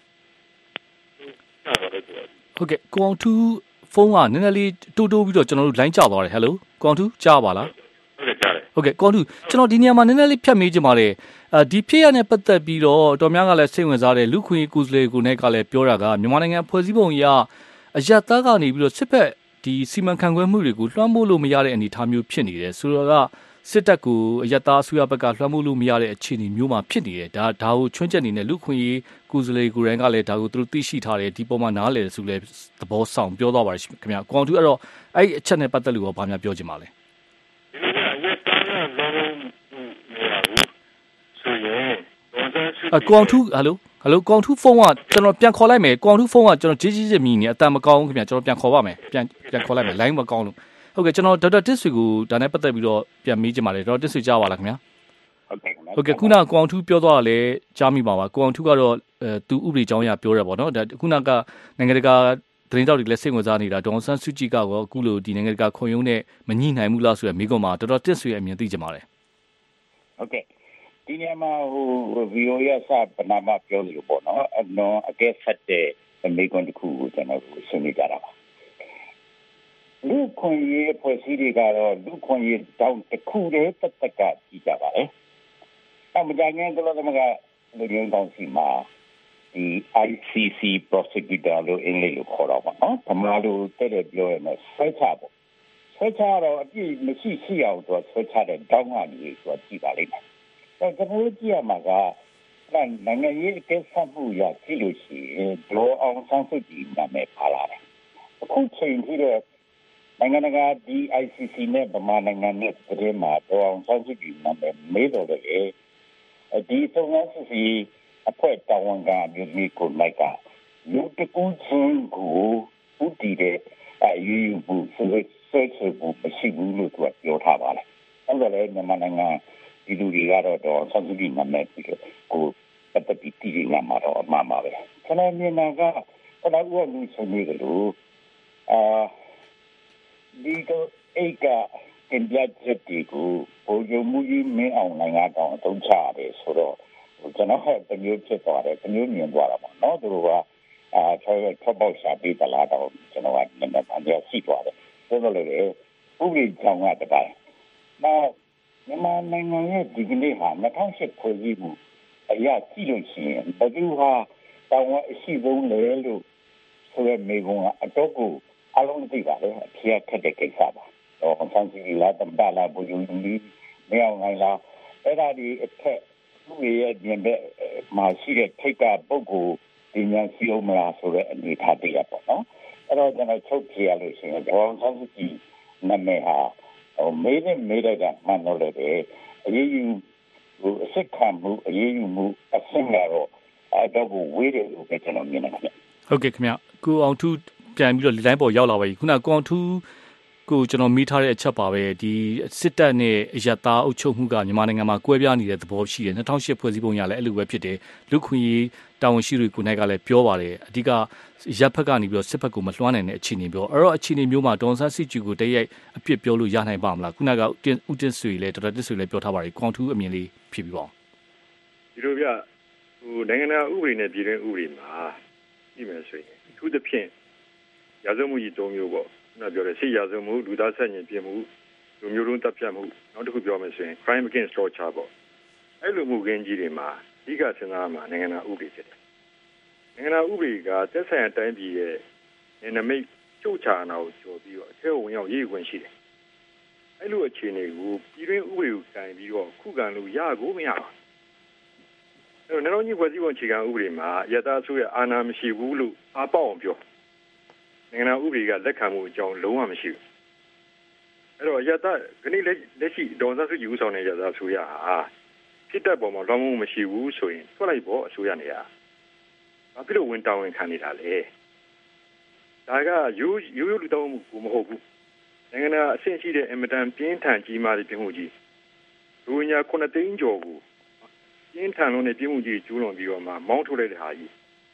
ဟုတ်ကဲ့ကိုအောင်ထူးဖုန်းကနည်းနည်းလေးတိုးတိုးပြီးတော့ကျွန်တော်တို့ line ကျသွားတယ်ဟယ်လိုကိုအောင်ထူးကြားပါလားဟုတ်ကဲ့ကြားတယ်ဟုတ်ကဲ့ကိုအောင်ထူးကျွန်တော်ဒီနေရာမှာနည်းနည်းလေးဖြတ်မေးချင်ပါတယ်အဲဒီဖြစ်ရတဲ့ပတ်သက်ပြီးတော့တော်များကလည်းစိတ်ဝင်စားတဲ့လူခွင့်ကိုယ်စားလှယ်ကိုနဲ့ကလည်းပြောတာကမြန်မာနိုင်ငံဖွဲ့စည်းပုံအရအယက်သားကနေပြီးတော့စစ်ဖက်ဒီစီမံခန့်ခွဲမှုတွေကိုလွှမ်းမိုးလို့မရတဲ့အနေအထားမျိုးဖြစ်နေတယ်ဆိုတော့ကစစ်တပ်ကိုအယက်သားအစိုးရဘက်ကလွှမ်းမိုးလို့မရတဲ့အခြေအနေမျိုးမှာဖြစ်နေတယ်ဒါဒါကိုချွင်းချက်နေတဲ့လူခွင့်ရေးကိုယ်စားလှယ်ကိုယ်တိုင်ကလည်းဒါကိုသူတို့သိရှိထားတယ်ဒီပုံမှာနားလည်ဆိုလဲသဘောဆောင်ပြောသွားပါတယ်ခင်ဗျာကွန်တူအဲ့တော့အဲ့အချက်နဲ့ပတ်သက်လို့ဘာများပြောချင်ပါလဲအကွန်တူဟယ်လိုဟယ်လိုကွန်တူဖုန်းကကျွန်တော်ပြန်ခေါ်လိုက်မယ်ကွန်တူဖုန်းကကျွန်တော်ကြီးကြီးကြီးမြည်နေအတန်မကောင်းဘူးခင်ဗျာကျွန်တော်ပြန်ခေါ်ပါမယ်ပြန်ပြန်ခေါ်လိုက်မယ် line မကောင်းလို့ဟုတ်ကဲ့ကျွန်တော်ဒေါက်တာတစ်ဆွေကိုဒါနဲ့ပတ်သက်ပြီးတော့ပြန်မေးချင်ပါတယ်ဒေါက်တာတစ်ဆွေကြားပါလားခင်ဗျာဟုတ်ကဲ့ခုနကွန်ထူးပြောသွားတာလည်းကြားမိပါပါကွန်ထူးကတော့အဲသူဥပဒေကြောင်းအရပြောရပါတော့ဒါခုနကနိုင်ငံတကာသတင်းတောက်တွေလည်းစိတ်ဝင်စားနေတာဒေါန်ဆန်းစုကြည်ကရောအခုလိုဒီနိုင်ငံတကာခွန်ယုံနဲ့မညှိနိုင်ဘူးလားဆိုရယ်မိကွန်မှာဒေါက်တာတစ်ဆွေရဲ့အမြင်သိချင်ပါတယ်ဟုတ်ကဲ့ဒီနေရာမှာဟို ဗီ အို အေ ကစပနာမပြောလို့ပေါ့နော်အနော်အကဲဆက်တဲ့မိကွန်တစ်ခုကိုကျွန်တော်တို့ဆွေးနွေးကြတာပါလူခွင့်ရေးဖွဲ့စည်းတွေကတော့လူခွင့်ရေးတောင်းတစ်ခုတည်းတက်တက်ကကြည့်ကြပါလေ။အမှန်တကယ်ကတော့ဒီမှာလူမျိုးကောင်းစီမှာဒီ I C C prosecutor လို့အင်္ဂလိပ်လိုခေါ်တော့ပါနော်။ဗမာလိုတဲ့တဲ့ပြောရမယ်ဆွဲချပေါ့။ဆွဲချတော့အပြည့်မရှိရှိအောင်တော့ဆွဲချတဲ့တောင်းကနေဆိုကြည့်ပါလိမ့်မယ်။အဲကျွန်တော်ကြည့်ရမှာကနိုင်ငံရေးအကဲဆတ်မှုရကြည့်လို့ရှိရင်ဒေါ်အောင်ဆန်းစုကြည်နာမည်ပါလာတယ်။အခုချိန်ထိတော့နိုင်ငံတကာဒီ I C C နဲ့ဗမာနိုင်ငံနဲ့ပြည်မှာတော့အောင်ဆောက်ကြည့်နေတယ်မေးတော့တယ်ဒီသုံးဆစစ်စီအဖွဲ့တာဝန်ကမျိုးမျိုးကိုလိုက်ကလူတကူချင်းကိုဥတီတဲ့အယူယူဖို့ဆွေးဆွေးဖို့မရှိဘူးလို့သူကပြောထားပါတယ်အဲ့တော့လည်းမြန်မာနိုင်ငံဒီလူတွေကတော့တော့ဆောက်ကြည့်နေမယ်ပြီးတော့ကိုပတ်သက်ပြီးတည်နေမှာတော့အမှားပါပဲကျွန်တော်မြင်တာကဘယ်လိုလူဆုံးနေကြလို့အာဒီတော့အိတ်ကအင်ပြတ်ချက်တီကိုပုံရုံမှုကြီးမင်းအောင်နိုင်ငံတောင်အသုံးချရတယ်ဆိုတော့ကျွန်တော်ဟဲ့တမျိုးဖြစ်သွားတယ်တမျိုးမြင်သွားတာပေါ့နော်သူတို့ကအာချောထပ်ပေါက်ရှာပြီးတလားတော့ကျွန်တော်ကနည်းနည်းပါပြောရှိသွားတယ်ဆိုတော့လေဥပဒေကြောင့်ကတပိုင်းနောက်မြန်မာနိုင်ငံရဲ့ဒီကနေ့ဟာ၂၀၀၈ဖွဲ့စည်းမှုအရာကြည့်လို့ရှိရင်ဘယ်သူဟာတောင်းဝအရှိဆုံးလဲလို့ဆိုရမေကုံကအတော့ကိုအလုံးသိပါလေအဖြေခက်တဲ့ကိစ္စပါတော့ဆန်းစီလာတမ်တာလာဘူယူနီမယောင်းနိုင်လားအဲ့ဒါဒီအထက်သူ့ရဲ့ပြင်ဘက်မှာရှိတဲ့ထိတ်ကပုဂ္ဂိုလ်ဒီညာစီအောင်မလားဆိုတဲ့အနေထားတည်းရပေါ့နော်အဲ့တော့ကျွန်တော်ချုပ်ပြရလို့ရှိရင်ဒေါ်ဆန်းစုကြည်နာမည်ဟာဟိုမေးနေမေးတဲ့ကမှန်တော့လေအရေးယူဟိုအစ်ခံမှုအရေးယူမှုအဆင့်ကတော့အဲ့တော့ဝေးတယ်လို့ပဲကျွန်တော်မြင်နေပါတယ်ဟုတ်ကဲ့ခင်ဗျကိုအောင်ထူးပြန်ပြီးတော့ဒီလိုင်းပေါ်ရောက်လာပါပြီခုနကွန်ထူးကိုကျွန်တော်မိထားတဲ့အချက်ပါပဲဒီစစ်တပ်နဲ့အယက်သားအုပ်ချုပ်မှုကမြန်မာနိုင်ငံမှာကွဲပြားနေတဲ့သဘောရှိတယ်၂၀၀၈ဖွဲ့စည်းပုံရလည်းအဲ့လိုပဲဖြစ်တယ်လူခွင့်ရေးတာဝန်ရှိတွေကိုနိုင်ကလည်းပြောပါတယ်အဓိကရပ်ဖက်ကနေပြီးတော့စစ်ဖက်ကိုမလွှမ်းနိုင်တဲ့အခြေအနေပြောအဲ့တော့အခြေအနေမျိုးမှာဒေါန်ဆန်းစစ်ကြည်ကိုတရက်အပြစ်ပြောလို့ရနိုင်ပါမလားခုနကဦးတင်ဆွေလည်းဒေါက်တာတစ်ဆွေလည်းပြောထားပါတယ်ကွန်ထူးအမြင်လေးဖြစ်ပြီးပါဒီလိုပြဟိုနိုင်ငံတော်ဥပဒေနဲ့ပြည်တွင်းဥပဒေမှာပြီးမယ်ဆိုရင်အထူးသဖြင့်ရာဇဝတ်မှုကြီး၃မျိုးပေါ့ကျွန်တော်ပြောတယ်စစ်ရာဇဝတ်မှုလူသားဆက်ညင်ပြမှုလူမျိုးတုံးတပ်ဖြတ်မှုနောက်တစ်ခုပြောမယ်ဆိုရင် crime against torture ပေါ့အဲ့လိုမှုခင်းကြီးတွေမှာအဓိကစဉ်းစားမှာနိုင်ငံတော်ဥပဒေဖြစ်တယ်နိုင်ငံတော်ဥပဒေကသက်ဆိုင်ရာတိုင်းပြည်ရဲ့နယ်နိမိတ်ချုပ်ချာနာကိုကျော်ပြီးတော့အထက်ဝင်ရောက်ရေးခွင့်ရှိတယ်အဲ့လိုအခြေအနေကိုပြည်တွင်းဥပဒေကိုကင်ပြီးတော့ခုခံလို့ရကိုမရဘူးအဲ့တော့နိုင်ငံကြီးဖွဲ့စည်းပုံအခြေခံဥပဒေမှာယတအစိုးရအာဏာမရှိဘူးလို့အပေါက်အောင်ပြောနိုင်ငံတော်ဥပဒေကလက်ခံမှုအကြောင်းလုံးဝမရှိဘူးအဲ့တော့ယတခဏလက်လက်ရှိဒေါ်ဆန်းစုကြည်ဦးဆောင်တဲ့ယတအစိုးရဟာဖြစ်တဲ့ပုံမှာလွှမ်းမိုးမရှိဘူးဆိုရင်ထွက်လိုက်ဖို့အစိုးရနေရဘာဖြစ်လို့ဝင်တောင်းဝင်ခံနေတာလဲဒါကရိုးရိုးရိုးလူတောင်းမှုကိုမဟုတ်ဘူးနိုင်ငံတော်အဆင့်ရှိတဲ့အမတန်ပြင်းထန်ကြီးမားတဲ့ပြင်းမှုကြီးလူညာခုနှစ်သိန်းကျော်ကိုပြင်းထန်လုံးနဲ့ပြင်းမှုကြီးကျူးလွန်ပြီးတော့မှမောင်းထုတ်လိုက်တဲ့ဟာကြီး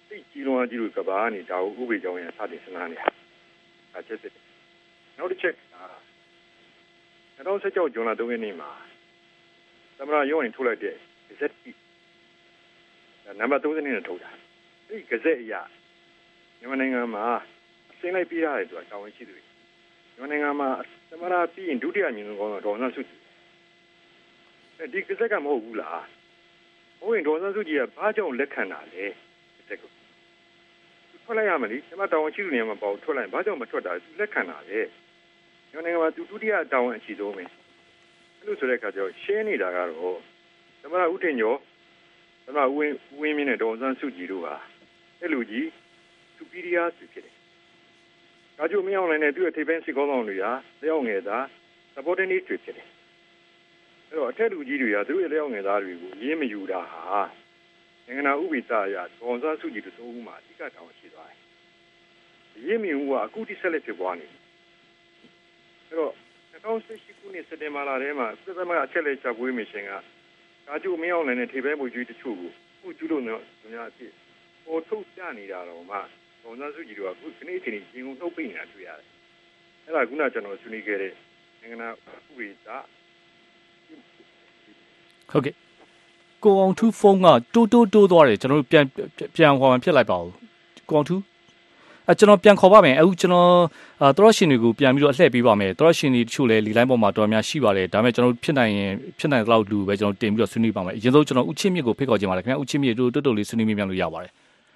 သိကြီးလုံးအကြီးလို့ကဘာကနေဒါကိုဥပဒေကြောင်းရစတင်စဉ်းစားနေအချက်တစ်နောက်တစ်ချက်က၂၀၁၆ဇွန်လ၃ရက်နေ့မှာသမ္မတရုံးဝင်ထုတ်လိုက်တဲ့ Gazette နံပါတ်၃၂နဲ့ထုတ်တာဒီ Gazette အရမြန်မာနိုင်ငံမှာဆင်းလိုက်ပြရတယ်ဆိုတာတာဝန်ရှိသူတွေမြန်မာနိုင်ငံမှာသမ္မတပြီးရင်ဒုတိယအမြင့်ဆုံးကောင်းတော့ဒေါ်အောင်ဆန်းစုကြည်ဒီ Gazette ကမဟုတ်ဘူးလားဟိုရင်ဒေါ်အောင်ဆန်းစုကြည်ကဘာကြောင့်လက်ခံတာလဲ Gazette ကိုထွက်လိုက်ရမလို့ကျွန်မတာဝန်ရှိသူနေရာမှာပေါ့ထွက်လိုက်ဘာကြောင့်မထွက်တာလဲလက်ခံတာလေမြန်မာနိုင်ငံမှာသူဒုတိယတာဝန်အရှိဆုံးပဲအဲ့လိုဆိုတဲ့အခါကျတော့ရှင်းနေတာကတော့သမ္မတဦးထင်ကျော်သမ္မတဦးဝင်းဦးဝင်းမြင့်နဲ့ဒေါ်အောင်ဆန်းစုကြည်တို့ဟာအဲ့လိုကြီး superior ဖြစ်တယ်။ဒါကြောင့်မင်းအောင်လည်းနဲ့သူ့ရဲ့ထိပ်ပိုင်းစစ်ကောင်းဆောင်တွေကလျှောက်ငယ်သား subordinate တွေဖြစ်တယ်။အဲ့တော့အထက်လူကြီးတွေကသူတို့ရဲ့လျှောက်ငယ်သားတွေကိုရင်းမယူတာဟာနိုင်ငံတော်ဥပဒေအရဒေါ်အောင်ဆန်းစုကြည်တို့သုံးဦးမှာအဓိကတောင်းရှိသွားတယ်။ရင်းမယူကအခုတိဆက်လက်ဖြစ်သွားနေတယ်။အဲ့တော့၂၀၁၈ခုနှစ်စက်တင်ဘာလထဲမှာပြည်ထမအချက်လက်ချပွေးမရှင်ကဒါကြောင့်မင်းအောင်လည်းနဲ့ထိပ်ပိုင်းမူကြီးတချို့ကိုအခုကျူးလို့တော့ညအဖြစ်ပေါ်ထုတ်ပြနေတာတော့မှဒေါ်အောင်ဆန်းစုကြည်တို့ကအခုဒီနေ့အချိန်ကြီးရင်ကုန်နှုတ်ပိတ်နေတာတွေ့ရတယ်။အဲ့ဒါကခုနကျွန်တော်ဆွေးနွေးခဲ့တဲ့နိုင်ငံတော်ဥပဒေသားဟုတ်ကဲ့ကိုအောင်ထူးဖုန်းကတိုးတိုးတိုးသွားတယ်ကျွန်တော်တို့ပြန်ပြန်ဟောမှဖြစ်လိုက်ပါဦးကိုအောင်ထူးအဲကျွန်တော်ပြန်ခေါ်ပါမယ်အခုကျွန်တော်သောရရှင်တွေကိုပြန်ပြီးတော့အလှည့်ပေးပါမယ်သောရရှင်တွေတချို့လည်းလီလိုင်းပေါ်မှာတော်များရှိပါတယ်ဒါပေမဲ့ကျွန်တော်တို့ဖြစ်နိုင်ရင်ဖြစ်နိုင်တဲ့လောက်လူပဲကျွန်တော်တင်ပြီးတော့ဆွေးနွေးပါမယ်အရင်ဆုံးကျွန်တော်ဦးချင်းမြင့်ကိုဖိတ်ခေါ်ချင်ပါတယ်ခင်ဗျာဦးချင်းမြင့်တို့တိုးတိုးလေးဆွေးနွေးမြင်လို့ရပါတယ်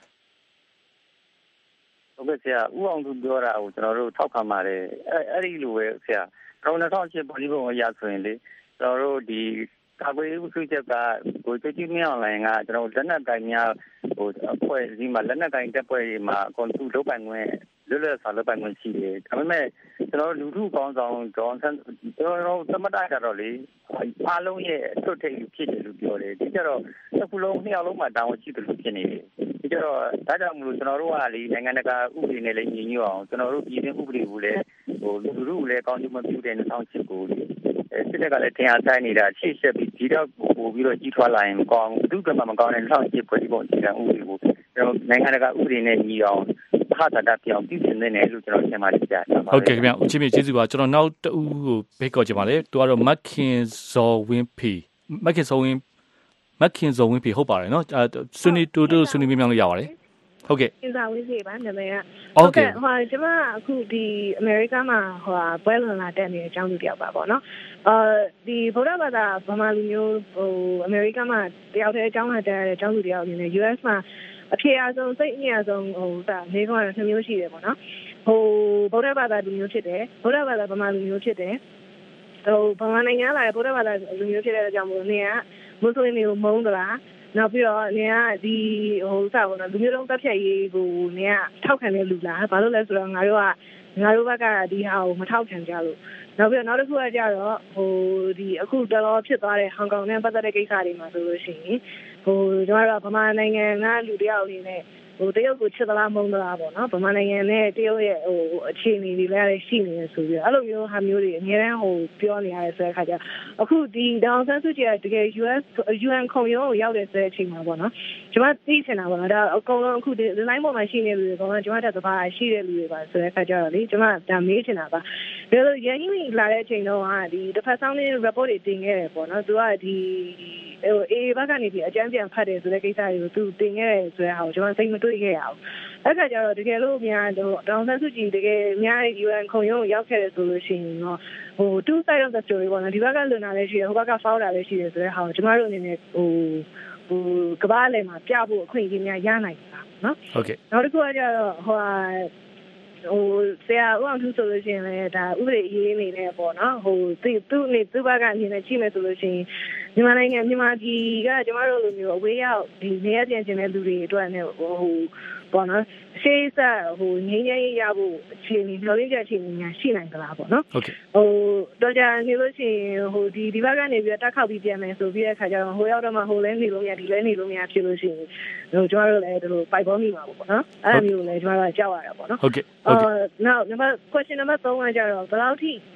ဟုတ်ကဲ့ဆရာဦးအောင်သူပြောတာကိုကျွန်တော်တို့ထောက်ခံပါတယ်အဲအဲ့ဒီလိုပဲဆရာ၂၀၀၈ပေါ်လီဘုံအရာဆိုရင်လေကျွန်တော်တို့ဒီကာကွယ်ရေးဥပဒေချက်ကကိုကြည့်မြင်အောင်လိုင်းကကျွန်တော်လက်နက်ကိုင်များဟိုအဖွဲ့အစည်းမှာလက်နက်ကိုင်တပ်ဖွဲ့တွေမှာကွန်ပျူတာလုပ်ပိုင်ခွင့်လွတ်လပ်စွာလုပ်ပိုင်ခွင့်ရှိတယ်ဒါပေမဲ့ကျွန်တော်လူထုကောင်းဆောင်ဒေါ်ဆန်းကျွန်တော်သမတကြတော့လေအားလုံးရဲ့အထွတ်ထိပ်ဖြစ်တယ်လို့ပြောတယ်ဒီကြတော့တစ်ခုလုံးနှစ်ယောက်လုံးမှာတာဝန်ရှိတယ်လို့ဖြစ်နေတယ်ဒီကြတော့ဒါကြောင့်မလို့ကျွန်တော်တို့ကလေနိုင်ငံတကာဥပဒေနဲ့လည်းညီညွတ်အောင်ကျွန်တော်တို့ပြည်တွင်းဥပဒေကိုလည်းဟိုလူထုကိုလည်းကောင်းကျိုးမပြုတဲ့၂၀၀၈ကိုစစ်တပ်ကလည်းတင်အားဆိုင်နေတာရှေ့ဆက်ပြီးဒီတော့ပို့ပြီးတော့ကြီးထွားလာရင်မကောင်းဘူးသူကမှမကောင်းတဲ့၂၀၀၈ဖွဲ့ဒီပုံအခြေခံဥပဒေကိုကျွန်တော်နိုင်ငံတကာဥပဒေနဲ့ညီအောင်ဟာတာတာပြောင်းပြည်နေတယ်လို့ကျွန်တော်ထင်ပါတယ်ကြာဟုတ်ကဲ့ခင်ဗျဦးချင်းမြင့်ကျေးဇူးပါကျွန်တော်နောက်တူကိုဖိတ်ခေါ်ချင်ပါတယ်သူကတော့မက်ခင်ဇော်ဝင်းဖီမက်ခင်ဇော်ဝင်းမက်ခင်ဇော်ဝင်းဖီဟုတ်ပါတယ်နော်ဆွေးနွေးတူတူဆွေးနွေးမြင်လို့ရပါတယ်ဟုတ်ကဲ့အင်စာဝင်းစီပါနာမည်ကဟုတ်ကဲ့ဟိုကျွန်မအခုဒီအမေရိကန်မှာဟိုပွဲလွန်လာတက်နေတဲ့အကြောင်းလူတယောက်ပါပေါ့နော်အာဒီဗုဒ္ဓဘာသာဗမာလူမျိုးဟိုအမေရိကန်မှာတယောက်တည်းအကြောင်းလာတက်တဲ့အကြောင်းလူတယောက်အနေနဲ့ U S မှာအဖြစ်အဆုံးစိတ်အမြတ်ဆုံးဟိုဒါနေကောနှစ်မျိုးရှိတယ်ပေါ့နော်ဟိုဗုဒ္ဓဘာသာလူမျိုးဖြစ်တယ်ဗုဒ္ဓဘာသာဗမာလူမျိုးဖြစ်တယ်ဟိုဗမာနိုင်ငံလာဗုဒ္ဓဘာသာလူမျိုးဖြစ်တဲ့အကြောင်းမို့နေကမွတ်စလင်တွေကိုမုန်းသလားနောက်ပြီးတော့နေကဒီဟိုစပေါ့နော်လူမျိုးလုံးတက်ဖြတ်ရေးကိုနေကထောက်ခံတဲ့လူလားဘာလို့လဲဆိုတော့ငါတို့ကငါတို့ဘက်ကဒီဟာကိုမထောက်ခံကြလို့နောက်ပြီးတော့နောက်တစ်ခုကကြတော့ဟိုဒီအခုတော်တော်ဖြစ်သွားတဲ့ဟောင်ကောင်နဲ့ပတ်သက်တဲ့ကိစ္စတွေမှာဆိုလို့ရှိရင်ဟိုကျွန်တော်တို့ဗမာနိုင်ငံကလူတယောက်အနေနဲ့ဟိုတရုတ်ကိုချစ်သလားမုန်းသလားပေါ့နော်ဗမာနိုင်ငံနဲ့တရုတ်ရဲ့ဟိုအခြေအနေတွေလည်းရှိနေတယ်ဆိုပြီးအဲ့လိုမျိုးဟာမျိုးတွေအများအားဟိုပြောနေရတဲ့ဆိုတဲ့အခါကျအခုဒီဒေါန်ဆန်းစုကြည်ကတကယ် U S U N ခုံရုံးကိုရောက်တဲ့ဆိုတဲ့အချိန်မှာပေါ့နော်ကျွန်မသိချင်တာပေါ့နော်ဒါအကုန်လုံးအခုဒီ line ပေါ်မှာရှိနေလူတွေကတော့ကျွန်မတက်သဘာရှိတဲ့လူတွေပါဆိုတဲ့အခါကျတော့လေကျွန်မဒါမေးချင်တာပါဒါလို့ရင်းနှီးလာတဲ့အချိန်တော့ဟာဒီတစ်ဖက်ဆောင်နေ report တွေတင်ခဲ့တယ်ပေါ့နော်သူကဒီဟိုအေးဘက်ကနေပြီးအကြမ်းပြန်ဖတ်တယ်ဆိုတဲ့ကိစ္စတွေကိုသူတင်ခဲ့တယ်ဆိုတဲ့ဟာကိုကျွန်တော်စိတ်မတွေ့ခဲ့ရအောင်အဲ့ခါကျတော့တကယ်လို့များတော့ဒေါန်ဆန်းစုကြည်တကယ်များ U N ခုံရုံးကိုရောက်ခဲ့တယ်ဆိုလို့ရှိရင်တော့ဟို two side of the story ပေါ့နော်ဒီဘက်ကလွန်တာလည်းရှိတယ်ဟိုဘက်က foul တာလည်းရှိတယ်ဆိုတဲ့ဟာကိုကျွန်တော်တို့အနေနဲ့ဟိုဟိုကဘာလဲမှာပြဖို့အခွင့်အရေးများရနိုင်တာနော်ဟုတ်ကဲ့နောက်တစ်ခုကကျတော့ဟိုဟိုဆရာဦးအောင်သူဆိုလို့ရှိရင်လည်းဒါဥပဒေအရေးအနေနဲ့ပေါ့နော်ဟိုသူသူ့နေသူ့ဘက်ကနေနဲ့ကြည့်မယ်ဆိုလို့ရှိရင်မြန်မာနိုင်ငံမြန်မာပြည်ကကျမတို့လိုမျိုးအဝေးရောက်ဒီနေရာပြန်ကျင်တဲ့လူတွေအတွက်နဲ့ဟိုပေါ့နော်ရှေးဆက်ဟိုငင်းငင်းရဖို့အခြေအနေမျှော်လင့်ချက်အခြေအနေများရှိနိုင်ကြလားပေါ့နော်ဟုတ်ကဲ့ဟိုတော့ကြာနေလို့ရှိရင်ဟိုဒီဒီဘက်ကနေပြီးတက်ခောက်ပြီးပြန်မယ်ဆိုပြီးတဲ့အခါကျတော့ဟိုရောက်တော့မှဟိုလဲနေလို့မရဒီလဲနေလို့မရဖြစ်လို့ရှိရင်ဟိုကျမတို့လည်းဒီလိုပိုက်ပေါ်မိမှာပေါ့နော်အဲ့လိုမျိုးလည်းကျမတို့ကြောက်ရတာပေါ့နော်ဟုတ်ကဲ့ဟုတ်ကဲ့နောက် number question number threeကကြတော့ဘယ်လောက်ထိ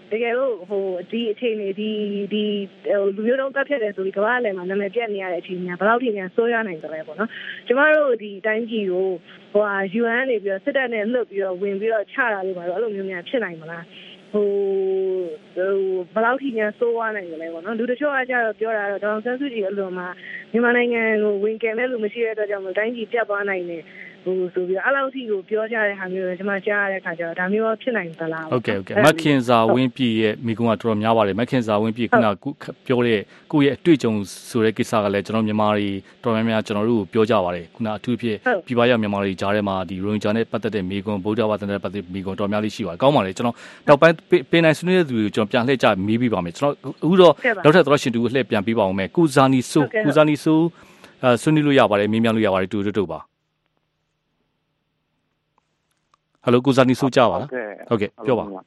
တကယ်လို့ဟိုဒီအခြေအနေဒီဒီလူမျိုးတုံးတက်ဖြစ်တယ်ဆိုပြီးကမ္ဘာလည်းမှာနာမည်ပြတ်နေရတဲ့အချိန်ညာဘယ်လောက်ထိများဆိုးရနိုင်ကြလဲပေါ့နော်ကျမတို့ဒီတိုင်းပြည်ကိုဟိုဟာ ယူ အန် နေပြီးတော့စစ်တပ်နဲ့လှုပ်ပြီးတော့ဝင်ပြီးတော့ချတာတွေပါတော့အဲ့လိုမျိုးများဖြစ်နိုင်မလားဟိုဟိုဘယ်လောက်ထိများဆိုးရနိုင်ကြလဲပေါ့နော်လူတချို့ကကြတော့ပြောတာတော့ဒေါအောင်ဆန်းစုကြည်အလွန်မှာမြန်မာနိုင်ငံကိုဝင်ကယ်မဲ့လူမရှိတဲ့အတွက်ကြောင့်မို့တိုင်းပြည်ပြတ်သွားနိုင်တယ်ဟိုဆိုပြီးအဲ့လောက်ထိကိုပြောကြတဲ့ဟာမျိုးတွေကျွန်မကြားရတဲ့ခါကျတော့ဒါမျိုးဖြစ်နိုင်သလားဟုတ်ကဲ့ဟုတ်ကဲ့မခင်စာဝင်းပြည့်ရဲ့မိကုံးကတော်တော်များပါတယ်မခင်စာဝင်းပြည့်ခုနကပြောတဲ့ကိုယ့်ရဲ့အတွေ့အကြုံဆိုတဲ့ကိစ္စကလည်းကျွန်တော်မြန်မာတွေတော်များများကျွန်တော်တို့ကိုပြောကြပါတယ်ခုနအထူးဖြစ်ပြည်ပရောက်မြန်မာတွေကြားထဲမှာဒီရိုဟင်ဂျာနဲ့ပတ်သက်တဲ့မိကုံးဗုဒ္ဓဘာသာနဲ့ပတ်သက်မိကုံးတော်များလေးရှိပါတယ်ကောင်းပါလေကျွန်တော်နောက်ပိုင်းပေးနိုင်ဆွေးနွေးတဲ့သူတွေကိုကျွန်တော်ပြန်လှည့်ကြမေးပြီးပါမယ်ကျွန်တော်အခုတော့နောက်ထပ်သောရှင်တူကိုလှည့်ပြန်ပေးပါအောင်မယ်ကုဇာနီဆိုကုဇာနီဆိုအဲဆွေးနွေးလို့ရပါတယ်မေးမြန်းလို့ရပါတယ်တူတူတူပါဟယ်လိုကိုဇာနီဆိုကြပါလားဟုတ်ကဲ့ပြောပါဟုတ်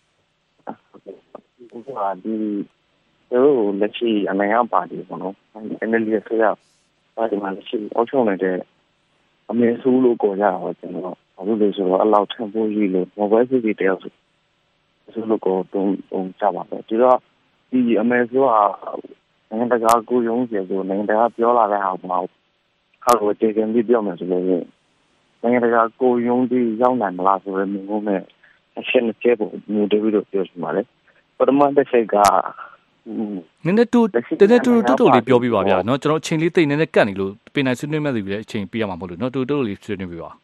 ကဲ့ဒီတို့လက်ရှိအမေရပါတီပေါ့နော်အန်အယ်လ်ဒီဆိုရပါဒီမှာလက်ရှိအောက်ချုံနေတဲ့အမေဆိုးလို့ကိုကြတာပေါ့ကျွန်တော်ဘာလို့လဲဆိုတော့အလောက်ထံဖို့ကြီးလို့ mobile စီတီတယောက်ဆိုဆိုလို့ကိုတုံးတုံးကြပါပဲဒီတော့ဒီအမေဆိုကနိုင်ငံတကာကိုရုံးစီဆိုနိုင်ငံတကာပြောလာတဲ့ဟာမှာဟာလို့တေကန်ပြီးပြောမယ်ဆိုလို့နိုင်ငံတကာကိုယုံကြည်ရောက်နိုင်မလားဆိုတဲ့မျိုးနဲ့အရှင်းနဲ့ကျေဖို့မျိုးတွေလို့ပြောချင်ပါတယ်ပထမတစ်ချက်ကနည်းနည်းတူတည်းတူတူတူလေးပြောပြပါဗျာเนาะကျွန်တော်အချိန်လေးတိတ်နည်းနည်းကတ်နေလို့ပြင်နိုင်ဆွေးနွေးမဲ့သူတွေလည်းအချိန်ပေးရမှာမဟုတ်လို့เนาะတူတူလေးဆွေးနွေးပြပါ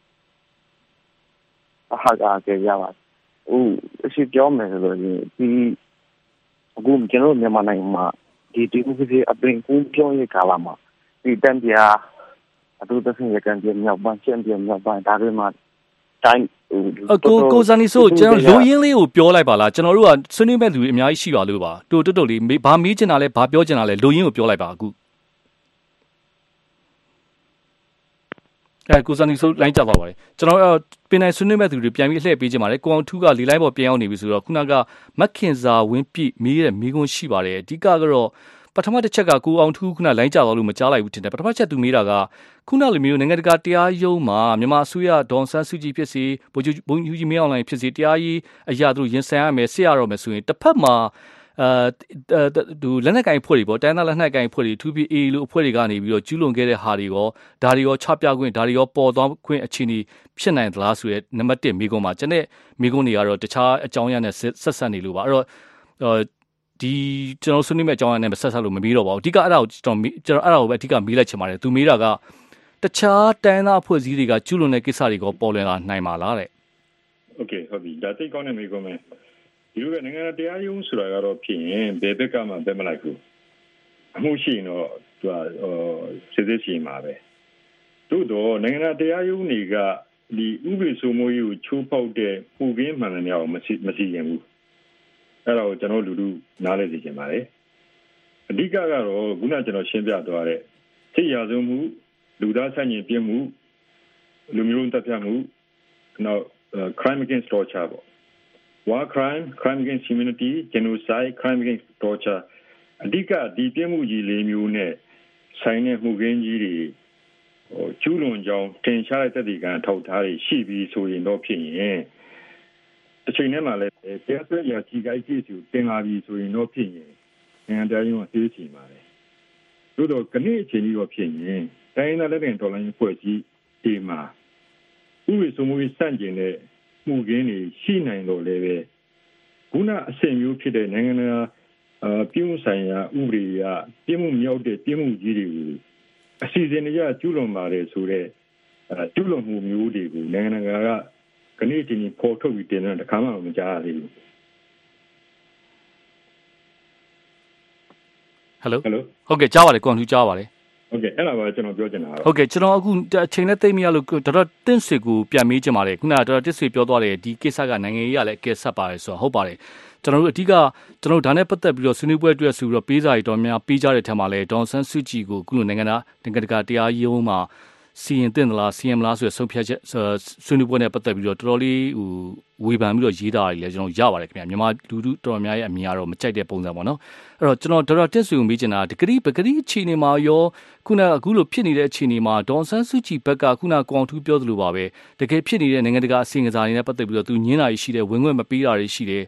ဟာကကြေရပါဦးအရှိပြောမယ်ဆိုလို့ဒီအခုကျွန်တော်မြန်မာနိုင်ငံမှာဒီဒီဥပဒေအပြင်ကိုပြောရကာလာမှာဒီတန်ပြာအတူတဆင်ရကန်ပြန်မြောက်ပိုင်းပြန်ပြန်မြောက်ပိုင်းဒါတွေမှာတိုင်းကိုကိုဇာနီဆိုကျွန်တော်လူရင်းလေးကိုပြောလိုက်ပါလားကျွန်တော်တို့ကဆွေးနွေးမဲ့လူအများကြီးရှိပါလို့ပါတူတုတ်တုတ်လေးဘာမေးချင်တာလဲဘာပြောချင်တာလဲလူရင်းကိုပြောလိုက်ပါအခုအဲကိုဇာနီဆိုလိုင်းကြပါပါတယ်ကျွန်တော်ပင်နိုင်ဆွေးနွေးမဲ့သူတွေပြန်ပြီးလှည့်ပေးချင်ပါတယ်ကိုအောင်ထူးကလီလိုက်ပေါ်ပြန်ရောက်နေပြီဆိုတော့ခုနကမခင်စာဝင်းပြမေးတဲ့မိကွန်းရှိပါတယ်အဓိကကတော့ပထမတစ်ချက်ကကိုအောင်ထူးခုနလိုင်းကြတော့လို့မကြားလိုက်ဘူးထင်တယ်ပထမချက်သူမေးတာကခုနလိုမျိုးနိုင်ငံတကာတရားရုံးမှာမြန်မာအစိုးရဒေါန်ဆန်းစုကြည်ဖြစ်စီဗိုလ်ချုပ်ဘုံယူကြီးမင်းအောင်လှိုင်ဖြစ်စီတရားရေးအရာတို့ရင်ဆိုင်ရမယ်ဆက်ရတော့မယ်ဆိုရင်တစ်ဖက်မှာအဲဒူလက်နက်ကင်ဖွဲ့တွေပေါ့တိုင်းသားလက်နက်ကင်ဖွဲ့တွေသူပြီးအေးလို့အဖွဲ့တွေကနေပြီးတော့ကျူးလွန်ခဲ့တဲ့ဟာတွေရောဒါတွေရောချပြခွင့်ဒါတွေရောပေါ်သွားခွင့်အခြေအနေဖြစ်နိုင်သလားဆိုရဲနံပါတ်တစ်မိကုံးမှာကျွန်တဲ့မိကုံးတွေကတော့တခြားအကြောင်းအရာနဲ့ဆက်ဆက်နေလို့ပါအဲ့တော့ဒီကျွန်တော်ဆွေးနွေးမဲ့အကြောင်းအရာနဲ့ဆက်ဆက်လို့မမေးတော့ပါဘူးအဓိကအဲ့ဒါကိုကျွန်တော်ကျွန်တော်အဲ့ဒါကိုပဲအဓိကမေးလိုက်ချင်ပါတယ်သူမေးတာကတခြားတိုင်းသားအဖွဲ့အစည်းတွေကကျူးလွန်တဲ့ကိစ္စတွေကိုပေါ်လွင်လာနိုင်ပါလားတဲ့โอเคဟုတ်ပြီဒါတိတ်ကောင်းတဲ့မိကုံးမယ်ဒီလိုကနိုင်ငံတရားရုံးဆိုတာကတော့ဖြစ်ရင်ဘယ်ဘက်ကမှဘယ်မလိုက်ဘူးအမှုရှိရင်တော့သူကဟိုစစ်စစ်ရှိမှာပဲတို့တော့နိုင်ငံတရားရုံးတွေကဒီဥပဒေစိုးမိုးရေးကိုချိုးဖောက်တဲ့ပုံကင်းမှန်တယ်များအောင်မရှိမရှိရင်ဘူးအဲ့ဒါကိုကျွန်တော်လူလူနားလဲသိချင်ပါတယ်အဓိကကတော့ခုနကျွန်တော်ရှင်းပြသွားတဲ့စစ်ရာဇဝမှုလူသားဆန့်ကျင်ပြစ်မှုလူမျိုးတပ်ဖြတ်မှုနောက် crime against torture ပေါ့ war crime crime against humanity genocide crime against torture အဓိကဒီပြစ်မှုကြီးလေးမျိုးနဲ့ဆိုင်တဲ့မှုခင်းကြီးတွေဟိုကျူးလွန်ကြောင်းတင်ရှားတဲ့သက်သေခံထောက်ထားတွေရှိပြီးဆိုရင်တော့ဖြစ်ရင်တစ်ချိန်တည်းမှာလည်းတရားစွဲရာကြီးကိုက်ကြီးစုတင်လာပြီးဆိုရင်တော့ဖြစ်ရင်နိုင်ငံတရားရုံးကသိချင်ပါတယ်သို့တော့ကနေ့အချိန်ကြီးတော့ဖြစ်ရင်တိုင်းဒေသလက်တင်တော်လိုင်းဖွဲ့စည်းဒီမှာဥပဒေစိုးမိုးရေးစန့်ကျင်တဲ့မှုခင်းတွေရှိနိုင်တော့လည်းပဲခုနအဆင့်မျိုးဖြစ်တဲ့နိုင်ငံတကာအပြုံးဆိုင်ရာဥပဒေအရပြင်းမှုမြောက်တဲ့ပြင်းမှုကြီးတွေကိုအစီအစဉ်တွေကျူးလွန်ပါတယ်ဆိုတဲ့ကျူးလွန်မှုမျိုးတွေကိုနိုင်ငံတကာကကနေ့အချိန်ကြီးပေါ်ထုတ်ပြီးတင်တဲ့တခါမှမကြားရသေးဘူးဟယ်လိုဟယ်လိုဟုတ်ကဲ့ကြားပါတယ်ကွန်ထူးကြားပါတယ်ဟုတ်ကဲ့အဲ့ဒါပါကျွန်တော်ပြောချင်တာပါဟုတ်ကဲ့ကျွန်တော်အခုအချိန်နဲ့သိမရလို့တော်တော်တင့်ဆွေကိုပြန်မေးချင်ပါတယ်ခုနကတော်တော်တင့်ဆွေပြောသွားတယ်ဒီကိစ္စကနိုင်ငံရေးကလည်းအကဲဆက်ပါတယ်ဆိုတော့ဟုတ်ပါတယ်ကျွန်တော်တို့အဓိကကျွန်တော်တို့ဒါနဲ့ပတ်သက်ပြီးတော့ဆွေးနွေးပွဲအတွက်ဆိုပြီးတော့ပေးစာရီတော်များပေးကြတဲ့ထက်မှာလည်းဒေါန်ဆန်းစုကြည်ကိုခုလိုနိုင်ငံသားနိုင်ငံတကာတရားရုံးမှာစီရင်တင်သလားစီရင်မလားဆိုတဲ့ဆုံးဖြတ်ချက်ဆွေးနွေးပွဲနဲ့ပတ်သက်ပြီးတော့တော်တော်လေးဟိုဝေဖန်ပြီးတော့ရေးတာတွေလည်းကျွန်တော်ရပါတယ်ခင်ဗျာမြန်မာလူထုတော်များရဲ့အမြင်ကတော့မကြိုက်တဲ့ပုံစံပေါ့နော်အဲ့တော့ကျွန်တော်ဒေါက်တာတက်ဆွေကိုမေးချင်တာဒီဂရီပဂရီအခြေအနေမှာရောခုနအခုလိုဖြစ်နေတဲ့အခြေအနေမှာဒေါန်ဆန်းစုကြည်ဘက်ကခုနကောင်ထူးပြောသလိုပါပဲတကယ်ဖြစ်နေတဲ့နိုင်ငံတကာအစီအစဉ်တွေနဲ့ပတ်သက်ပြီးတော့သူညင်းတာရှိတယ်ဝင်ခွင့်မပေးတာတွေရှိတယ်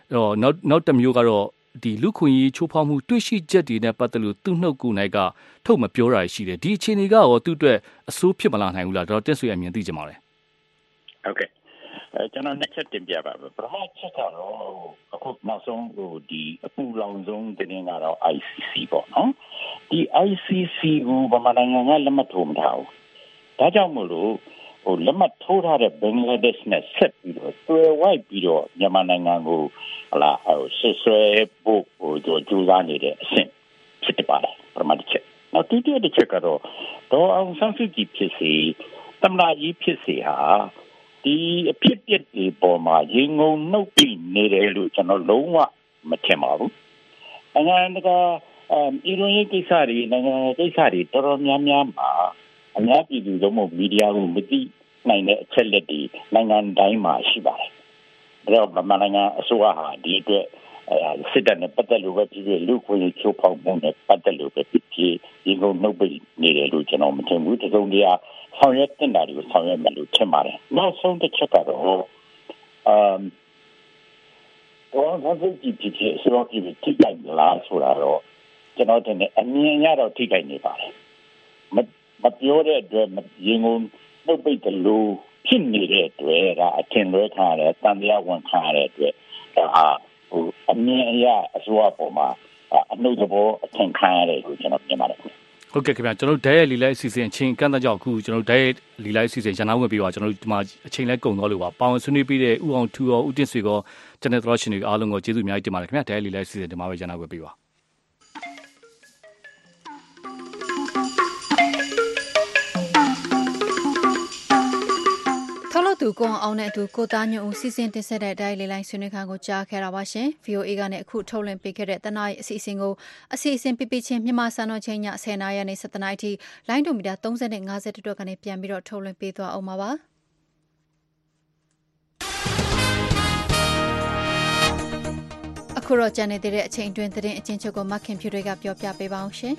တော့နောက်နောက်တစ်မျိုးကတော့ဒီလူခွင့်ရေးချိုးဖောက်မှုတွေ့ရှိချက်တွေနဲ့ပတ်သက်လို့သူ့နှုတ်ကူနိုင်ကထုတ်မပြောတာရှိတယ်ဒီအခြေအနေကရောသူ့အတွက်အဆိုးဖြစ်မလာနိုင်ဘူးလားတော့တက်ဆွေအမြင်သိကြပါလေဟုတ်ကဲ့အဲကျွန်တော်နှစ်ချက်တင်ပြပါမယ်ပထမချက်ကတော့အခုနောက်ဆုံးဟိုဒီအပူလောင်ဆုံးတင်ကတော့ I C C ပေါ့နော်ဒီ I C C ကိုဗမာနိုင်ငံကလက်မှတ်ထိုးမထားဘူးဒါကြောင့်မို့လို့ဟိုလက်မှတ်ထိုးထားတဲ့ဘင်္ဂလားဒေ့ရှ်နဲ့ဆက်ပြီးတော့တွယ်ဝိုက်ပြီးတော့မြန်မာနိုင်ငံကိုဟလာဟိုဆွဆွဲဖို့ဟိုကြိုးစားနေတဲ့အဆင့်ဖြစ်ပါတယ်ပထမတစ်ချက်နောက်ဒုတိယတစ်ချက်ကတော့ဒေါ်အောင်ဆန်းစုကြည်ဖြစ်စီသမ္မတကြီးဖြစ်စီဟာဒီအဖြစ်ပြက်ဒီပေါ်မှာရင်ငုံနှုတ်ပြီးနေတယ်လို့ကျွန်တော်လုံးဝမထင်ပါဘူးအငန်းတကအမ်အီရန်ရဲ့ကိစ္စတွေနိုင်ငံကိစ္စတွေတော်တော်များများမှာအများပြည်သူတို့မီဒီယာကိုမသိနိုင်တဲ့အချက်လက်တွေနိုင်ငံတိုင်းမှာရှိပါတယ်ဒါတော့ဗမာနိုင်ငံအစိုးရဟာဒီအတွက်စစ်တပ်နဲ့ပတ်သက်လို့ပဲဖြစ်ဖြစ်လူခွင့်ချိုးဖောက်မှုနဲ့ပတ်သက်လို့ပဲဖြစ်ဖြစ်ဒီကုန်းနှုတ်ပိတ်နေတယ်လို့ကျွန်တော်မထင်ဘူးတစုံတရာဆောင်ရွက်တင်တာတွေကိုဆောင်ရွက်မယ်လို့ထင်ပါတယ်နောက်ဆုံးတစ်ချက်ကတော့အမ်ဘောဘာဖြစ်ဖြစ်ဖြစ်ဆိုတော့ဒီထိခိုက်လားဆိုတာတော့ကျွန်တော်တင်အမြင်ရတော့ထိခိုက်နေပါတယ်မမပြောတဲ့အတွက်ရင်ကုန်နှုတ်ပိတ်တယ်လို့ဖြစ်နေတဲ့အတွက်ဒါအထင်လွဲထားတယ်တန်တရားဝန်ခံရတဲ့အတွက်ဒါဟိုအမြင်အရအစိုးရပေါ်မှာအနှုတ်သဘောအထင်ခံရတယ်လို့ကျွန်တော်မြင်ပါတယ်ဟုတ်ကဲ့ခင်ဗျာကျွန်တော်ဓာတ်ရိုက်လီလိုက်အစီအစဉ်အချိန်ကန့်သတ်ကြောက်အခုကျွန်တော်ဓာတ်ရိုက်လီလိုက်အစီအစဉ်ရန်နာဝင်ပြီးပါကျွန်တော်ဒီမှာအချိန်လဲကုန်သွားလို့ပါပေါဝင်ဆွေးနွေးပြီးတဲ့ဥအောင်ထူရောဥတင့်ဆွေကောကျွန်တော်တို့ရှင်တွေအားလုံးကိုကျေးဇူးအများကြီးတင်ပါတယ်ခင်ဗျာဓာတ်ရိုက်လီလိုက်အစီအစဉ်ဒီမှာပဲရန်နာဝင်ပြီးပါသူကွန်အောင်နဲ့အတူကိုသားညွန့်ဦးစီစဉ်တင်ဆက်တဲ့ဒိုင်လေးလိုင်းဆွေးနွေးခန်းကိုကြားခဲ့တာပါရှင် ဗီအိုအေ ကနေအခုထုတ်လွှင့်ပေးခဲ့တဲ့တနားရီအစီအစဉ်ကိုအစီအစဉ်ပြပြချင်းမြန်မာစံတော်ချိန်ညဆယ်နာရီနဲ့ဆယ်နာရီအထိလိုင်းဒိုမီတာသုံး၀နဲ့၅၀တို့ကနေပြန်ပြီးတော့ထုတ်လွှင့်ပေးသွားအောင်ပါပါအခုတော့ကြံနေတဲ့အချိန်တွင်သတင်းအချင်းချုပ်ကိုမခင်ဖြူတွေကပြောပြပေးပါအောင်ရှင်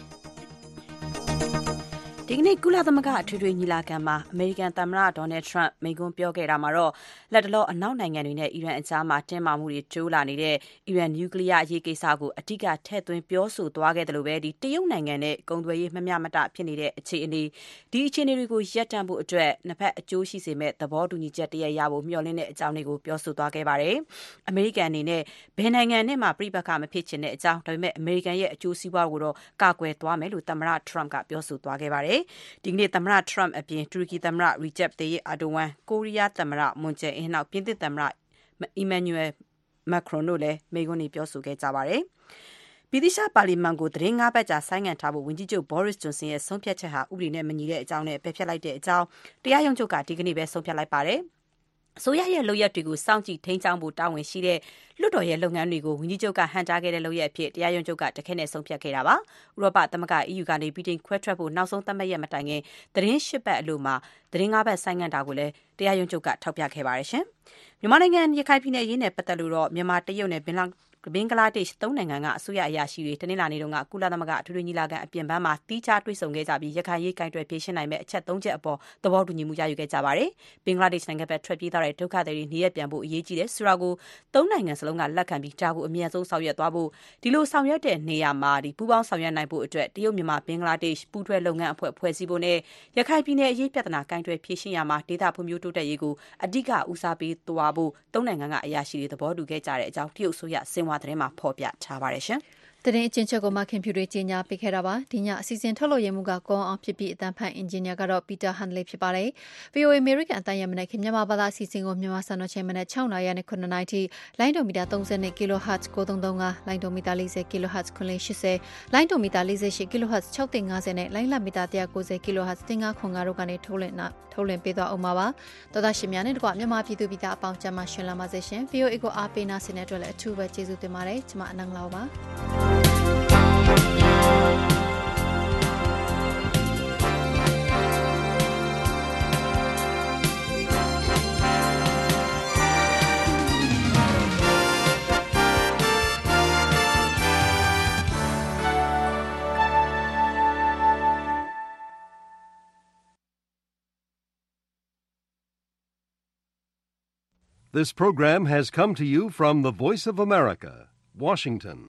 ဒီကနေ့ကုလသမဂ္ဂအထွေထွေညီလာခံမှာအမေရိကန်သမ္မတဒေါ်နယ်ထရန့်မိန့်ခွန်းပြောခဲ့တာမှာတော့လက်တလောအနောက်နိုင်ငံတွေနဲ့အီရန်အကြားမှာတင်းမာမှုတွေတိုးလာနေတဲ့အီရန်နျူကလ িয়ার အရေးကိစ္စကိုအထူးကထည့်သွင်းပြောဆိုသွားခဲ့တယ်လို့ပဲဒီတရုတ်နိုင်ငံနဲ့ကုန်သွယ်ရေးမမျှမတဖြစ်နေတဲ့အခြေအနေဒီအခြေအနေတွေကိုရပ်တန့်ဖို့အတွက်နှစ်ဖက်အကျိုးရှိစေမဲ့သဘောတူညီချက်တရရဖို့မျှော်လင့်တဲ့အကြောင်းတွေကိုပြောဆိုသွားခဲ့ပါတယ်။အမေရိကန်အနေနဲ့ဘယ်နိုင်ငံနဲ့မှပြိပခါမဖြစ်ချင်တဲ့အကြောင်းဒါပေမဲ့အမေရိကန်ရဲ့အကျိုးစီးပွားကိုတော့ကာကွယ်သွားမယ်လို့သမ္မတထရန့်ကပြောဆိုသွားခဲ့ပါတယ်။ဒီကနေ့သမ္မတထရန့်အပြင်တူရကီသမ္မတရီဂျက်တေးအာဒိုဝမ်ကိုရီးယားသမ္မတမွန်ဂျယ်အင်းနောက်ပြင်သစ်သမ္မတအီမန်နျူရယ်မက်ခရွန်တို့လည်းမိန့်ခွန်းပြောဆိုခဲ့ကြပါတယ်။ပြည်ထောင်စုပါလီမန်ကိုသတင်း၅ပတ်ကြာဆိုင်းငံ့ထားဖို့ဝန်ကြီးချုပ်ဘောရစ်ဂျွန်ဆင်ရဲ့ဆုံးဖြတ်ချက်ဟာဥပဒေနဲ့မညီတဲ့အကြောင်းနဲ့ပယ်ဖျက်လိုက်တဲ့အကြောင်းတရားရုံးချုပ်ကဒီကနေ့ပဲဆုံးဖြတ်လိုက်ပါတယ်။အစိုးရရဲ့လုပ်ရက်တွေကိုစောင့်ကြည့်ထိန်းကျောင်းဖို့တာဝန်ရှိတဲ့လွှတ်တော်ရဲ့လုပ်ငန်းတွေကိုဝန်ကြီးချုပ်ကဟန်တာခဲ့တဲ့လုပ်ရက်အဖြစ်တရားရုံးချုပ်ကတခဲနဲ့ဆုံးဖြတ်ခဲ့တာပါ။ဥရောပသမဂ္ဂ အီးယူ ကနေဗြိတိန်ခွဲထွက်ဖို့နောက်ဆုံးသတ်မှတ်ရက်မတိုင်ခင်သတင်း၈ပတ်အလိုမှာသတင်း၅ပတ်ဆိုင်းငံ့တာကိုလည်းတရားရုံးချုပ်ကထောက်ပြခဲ့ပါတယ်ရှင်။မြန်မာနိုင်ငံရခိုင်ပြည်နယ်အရေးနဲ့ပတ်သက်လို့တော့မြန်မာတရုတ်နဲ့ဘင်္ဂလားဘင်္ဂလားဒေ့ရှ်သုံးနိုင်ငံကအစိုးရအရာရှိတွေတနင်္လာနေ့တုန်းကကုလသမဂ္ဂအထွေထွေညီလာခံအပြင်ပန်းမှာတီးခြားတွေ့ဆုံခဲ့ကြပြီးရခိုင်ရေးကိုင်တွယ်ဖြေရှင်းနိုင်မဲ့အချက်သုံးချက်အပေါ်သဘောတူညီမှုရယူခဲ့ကြပါတယ်။ဘင်္ဂလားဒေ့ရှ်နိုင်ငံဘက်ထွက်ပြေးသွားတဲ့ဒုက္ခသည်တွေနေရပ်ပြန်ဖို့အရေးကြီးတယ်ဆိုတာကိုသုံးနိုင်ငံစလုံးကလက်ခံပြီးဒါကိုအမြန်ဆုံးဆောင်ရွက်သွားဖို့ဒီလိုဆောင်ရွက်တဲ့နေရာမှာဒီပူးပေါင်းဆောင်ရွက်နိုင်ဖို့အတွက်တရုတ်မြန်မာဘင်္ဂလားဒေ့ရှ်ပူးတွဲလုပ်ငန်းအဖွဲ့ဖွဲ့စည်းဖို့နဲ့ရခိုင်ပြည်နယ်အရေးပြဿနာကိုင်တွယ်ဖြေရှင်းရမှာဒေသဖွံ့ဖြိုးတိုးတက်ရေးကိုအဓိကဦးစားပေးသွားဖို့သုံးနိုင်ငံကအရာရှိတွေသဘောတူခဲ့ကြတဲ့အကြောင်းတရုတ်ဆိုရစင်ဝါသတင်းမှာဖော်ပြထားပါတယ်ရှင်။သတင်းအချင်းချုပ်ကိုမခင်ဖြူတွေကြီးညာပေးခဲ့တာပါ။ဒီညအစီအစဉ်ထုတ်လို့ရမှုကကောင်းအောင်ဖြစ်ပြီးအတန်းဖန်အင်ဂျင်နီယာကတော့ပီတာဟန်လေဖြစ်ပါတယ်။ ဗီအိုအေ American အတန်းရမနဲ့ခင်မြန်မာဘာသာအစီအစဉ်ကိုမြန်မာစံတော်ချိန်မနဲ့၆နာရီနဲ့ခုနှစ်နာရီထိလိုင်းဒိုမီတာသုံး၀ kHz ၉၃၃၅လိုင်းဒိုမီတာ၄၀ kHz ခုနှစ်၈၀လိုင်းဒိုမီတာ၄၈ kHz ၆၅၀နဲ့လိုင်းလမီတာ၁၉၀ kHz တင်ငါခွန်ငါတို့ကနေထုတ်လွှင့်နာထုတ်လွှင့်ပေးသွားအောင်ပါပါ။သောသားရှင်များနဲ့တကွမြန်မာပြည်သူပြည်သားအပေါင်းကျမ်းရှင်လာပါစေရှင်။ ဗီအိုအေ ကိုအားပေးနာဆင်တဲ့အတွက်လည်းအထူးပဲကျေးဇူးတင်ပါတယ်။ကျွန်မအနန္တလာပါ။ This program has come to you from the Voice of America, Washington.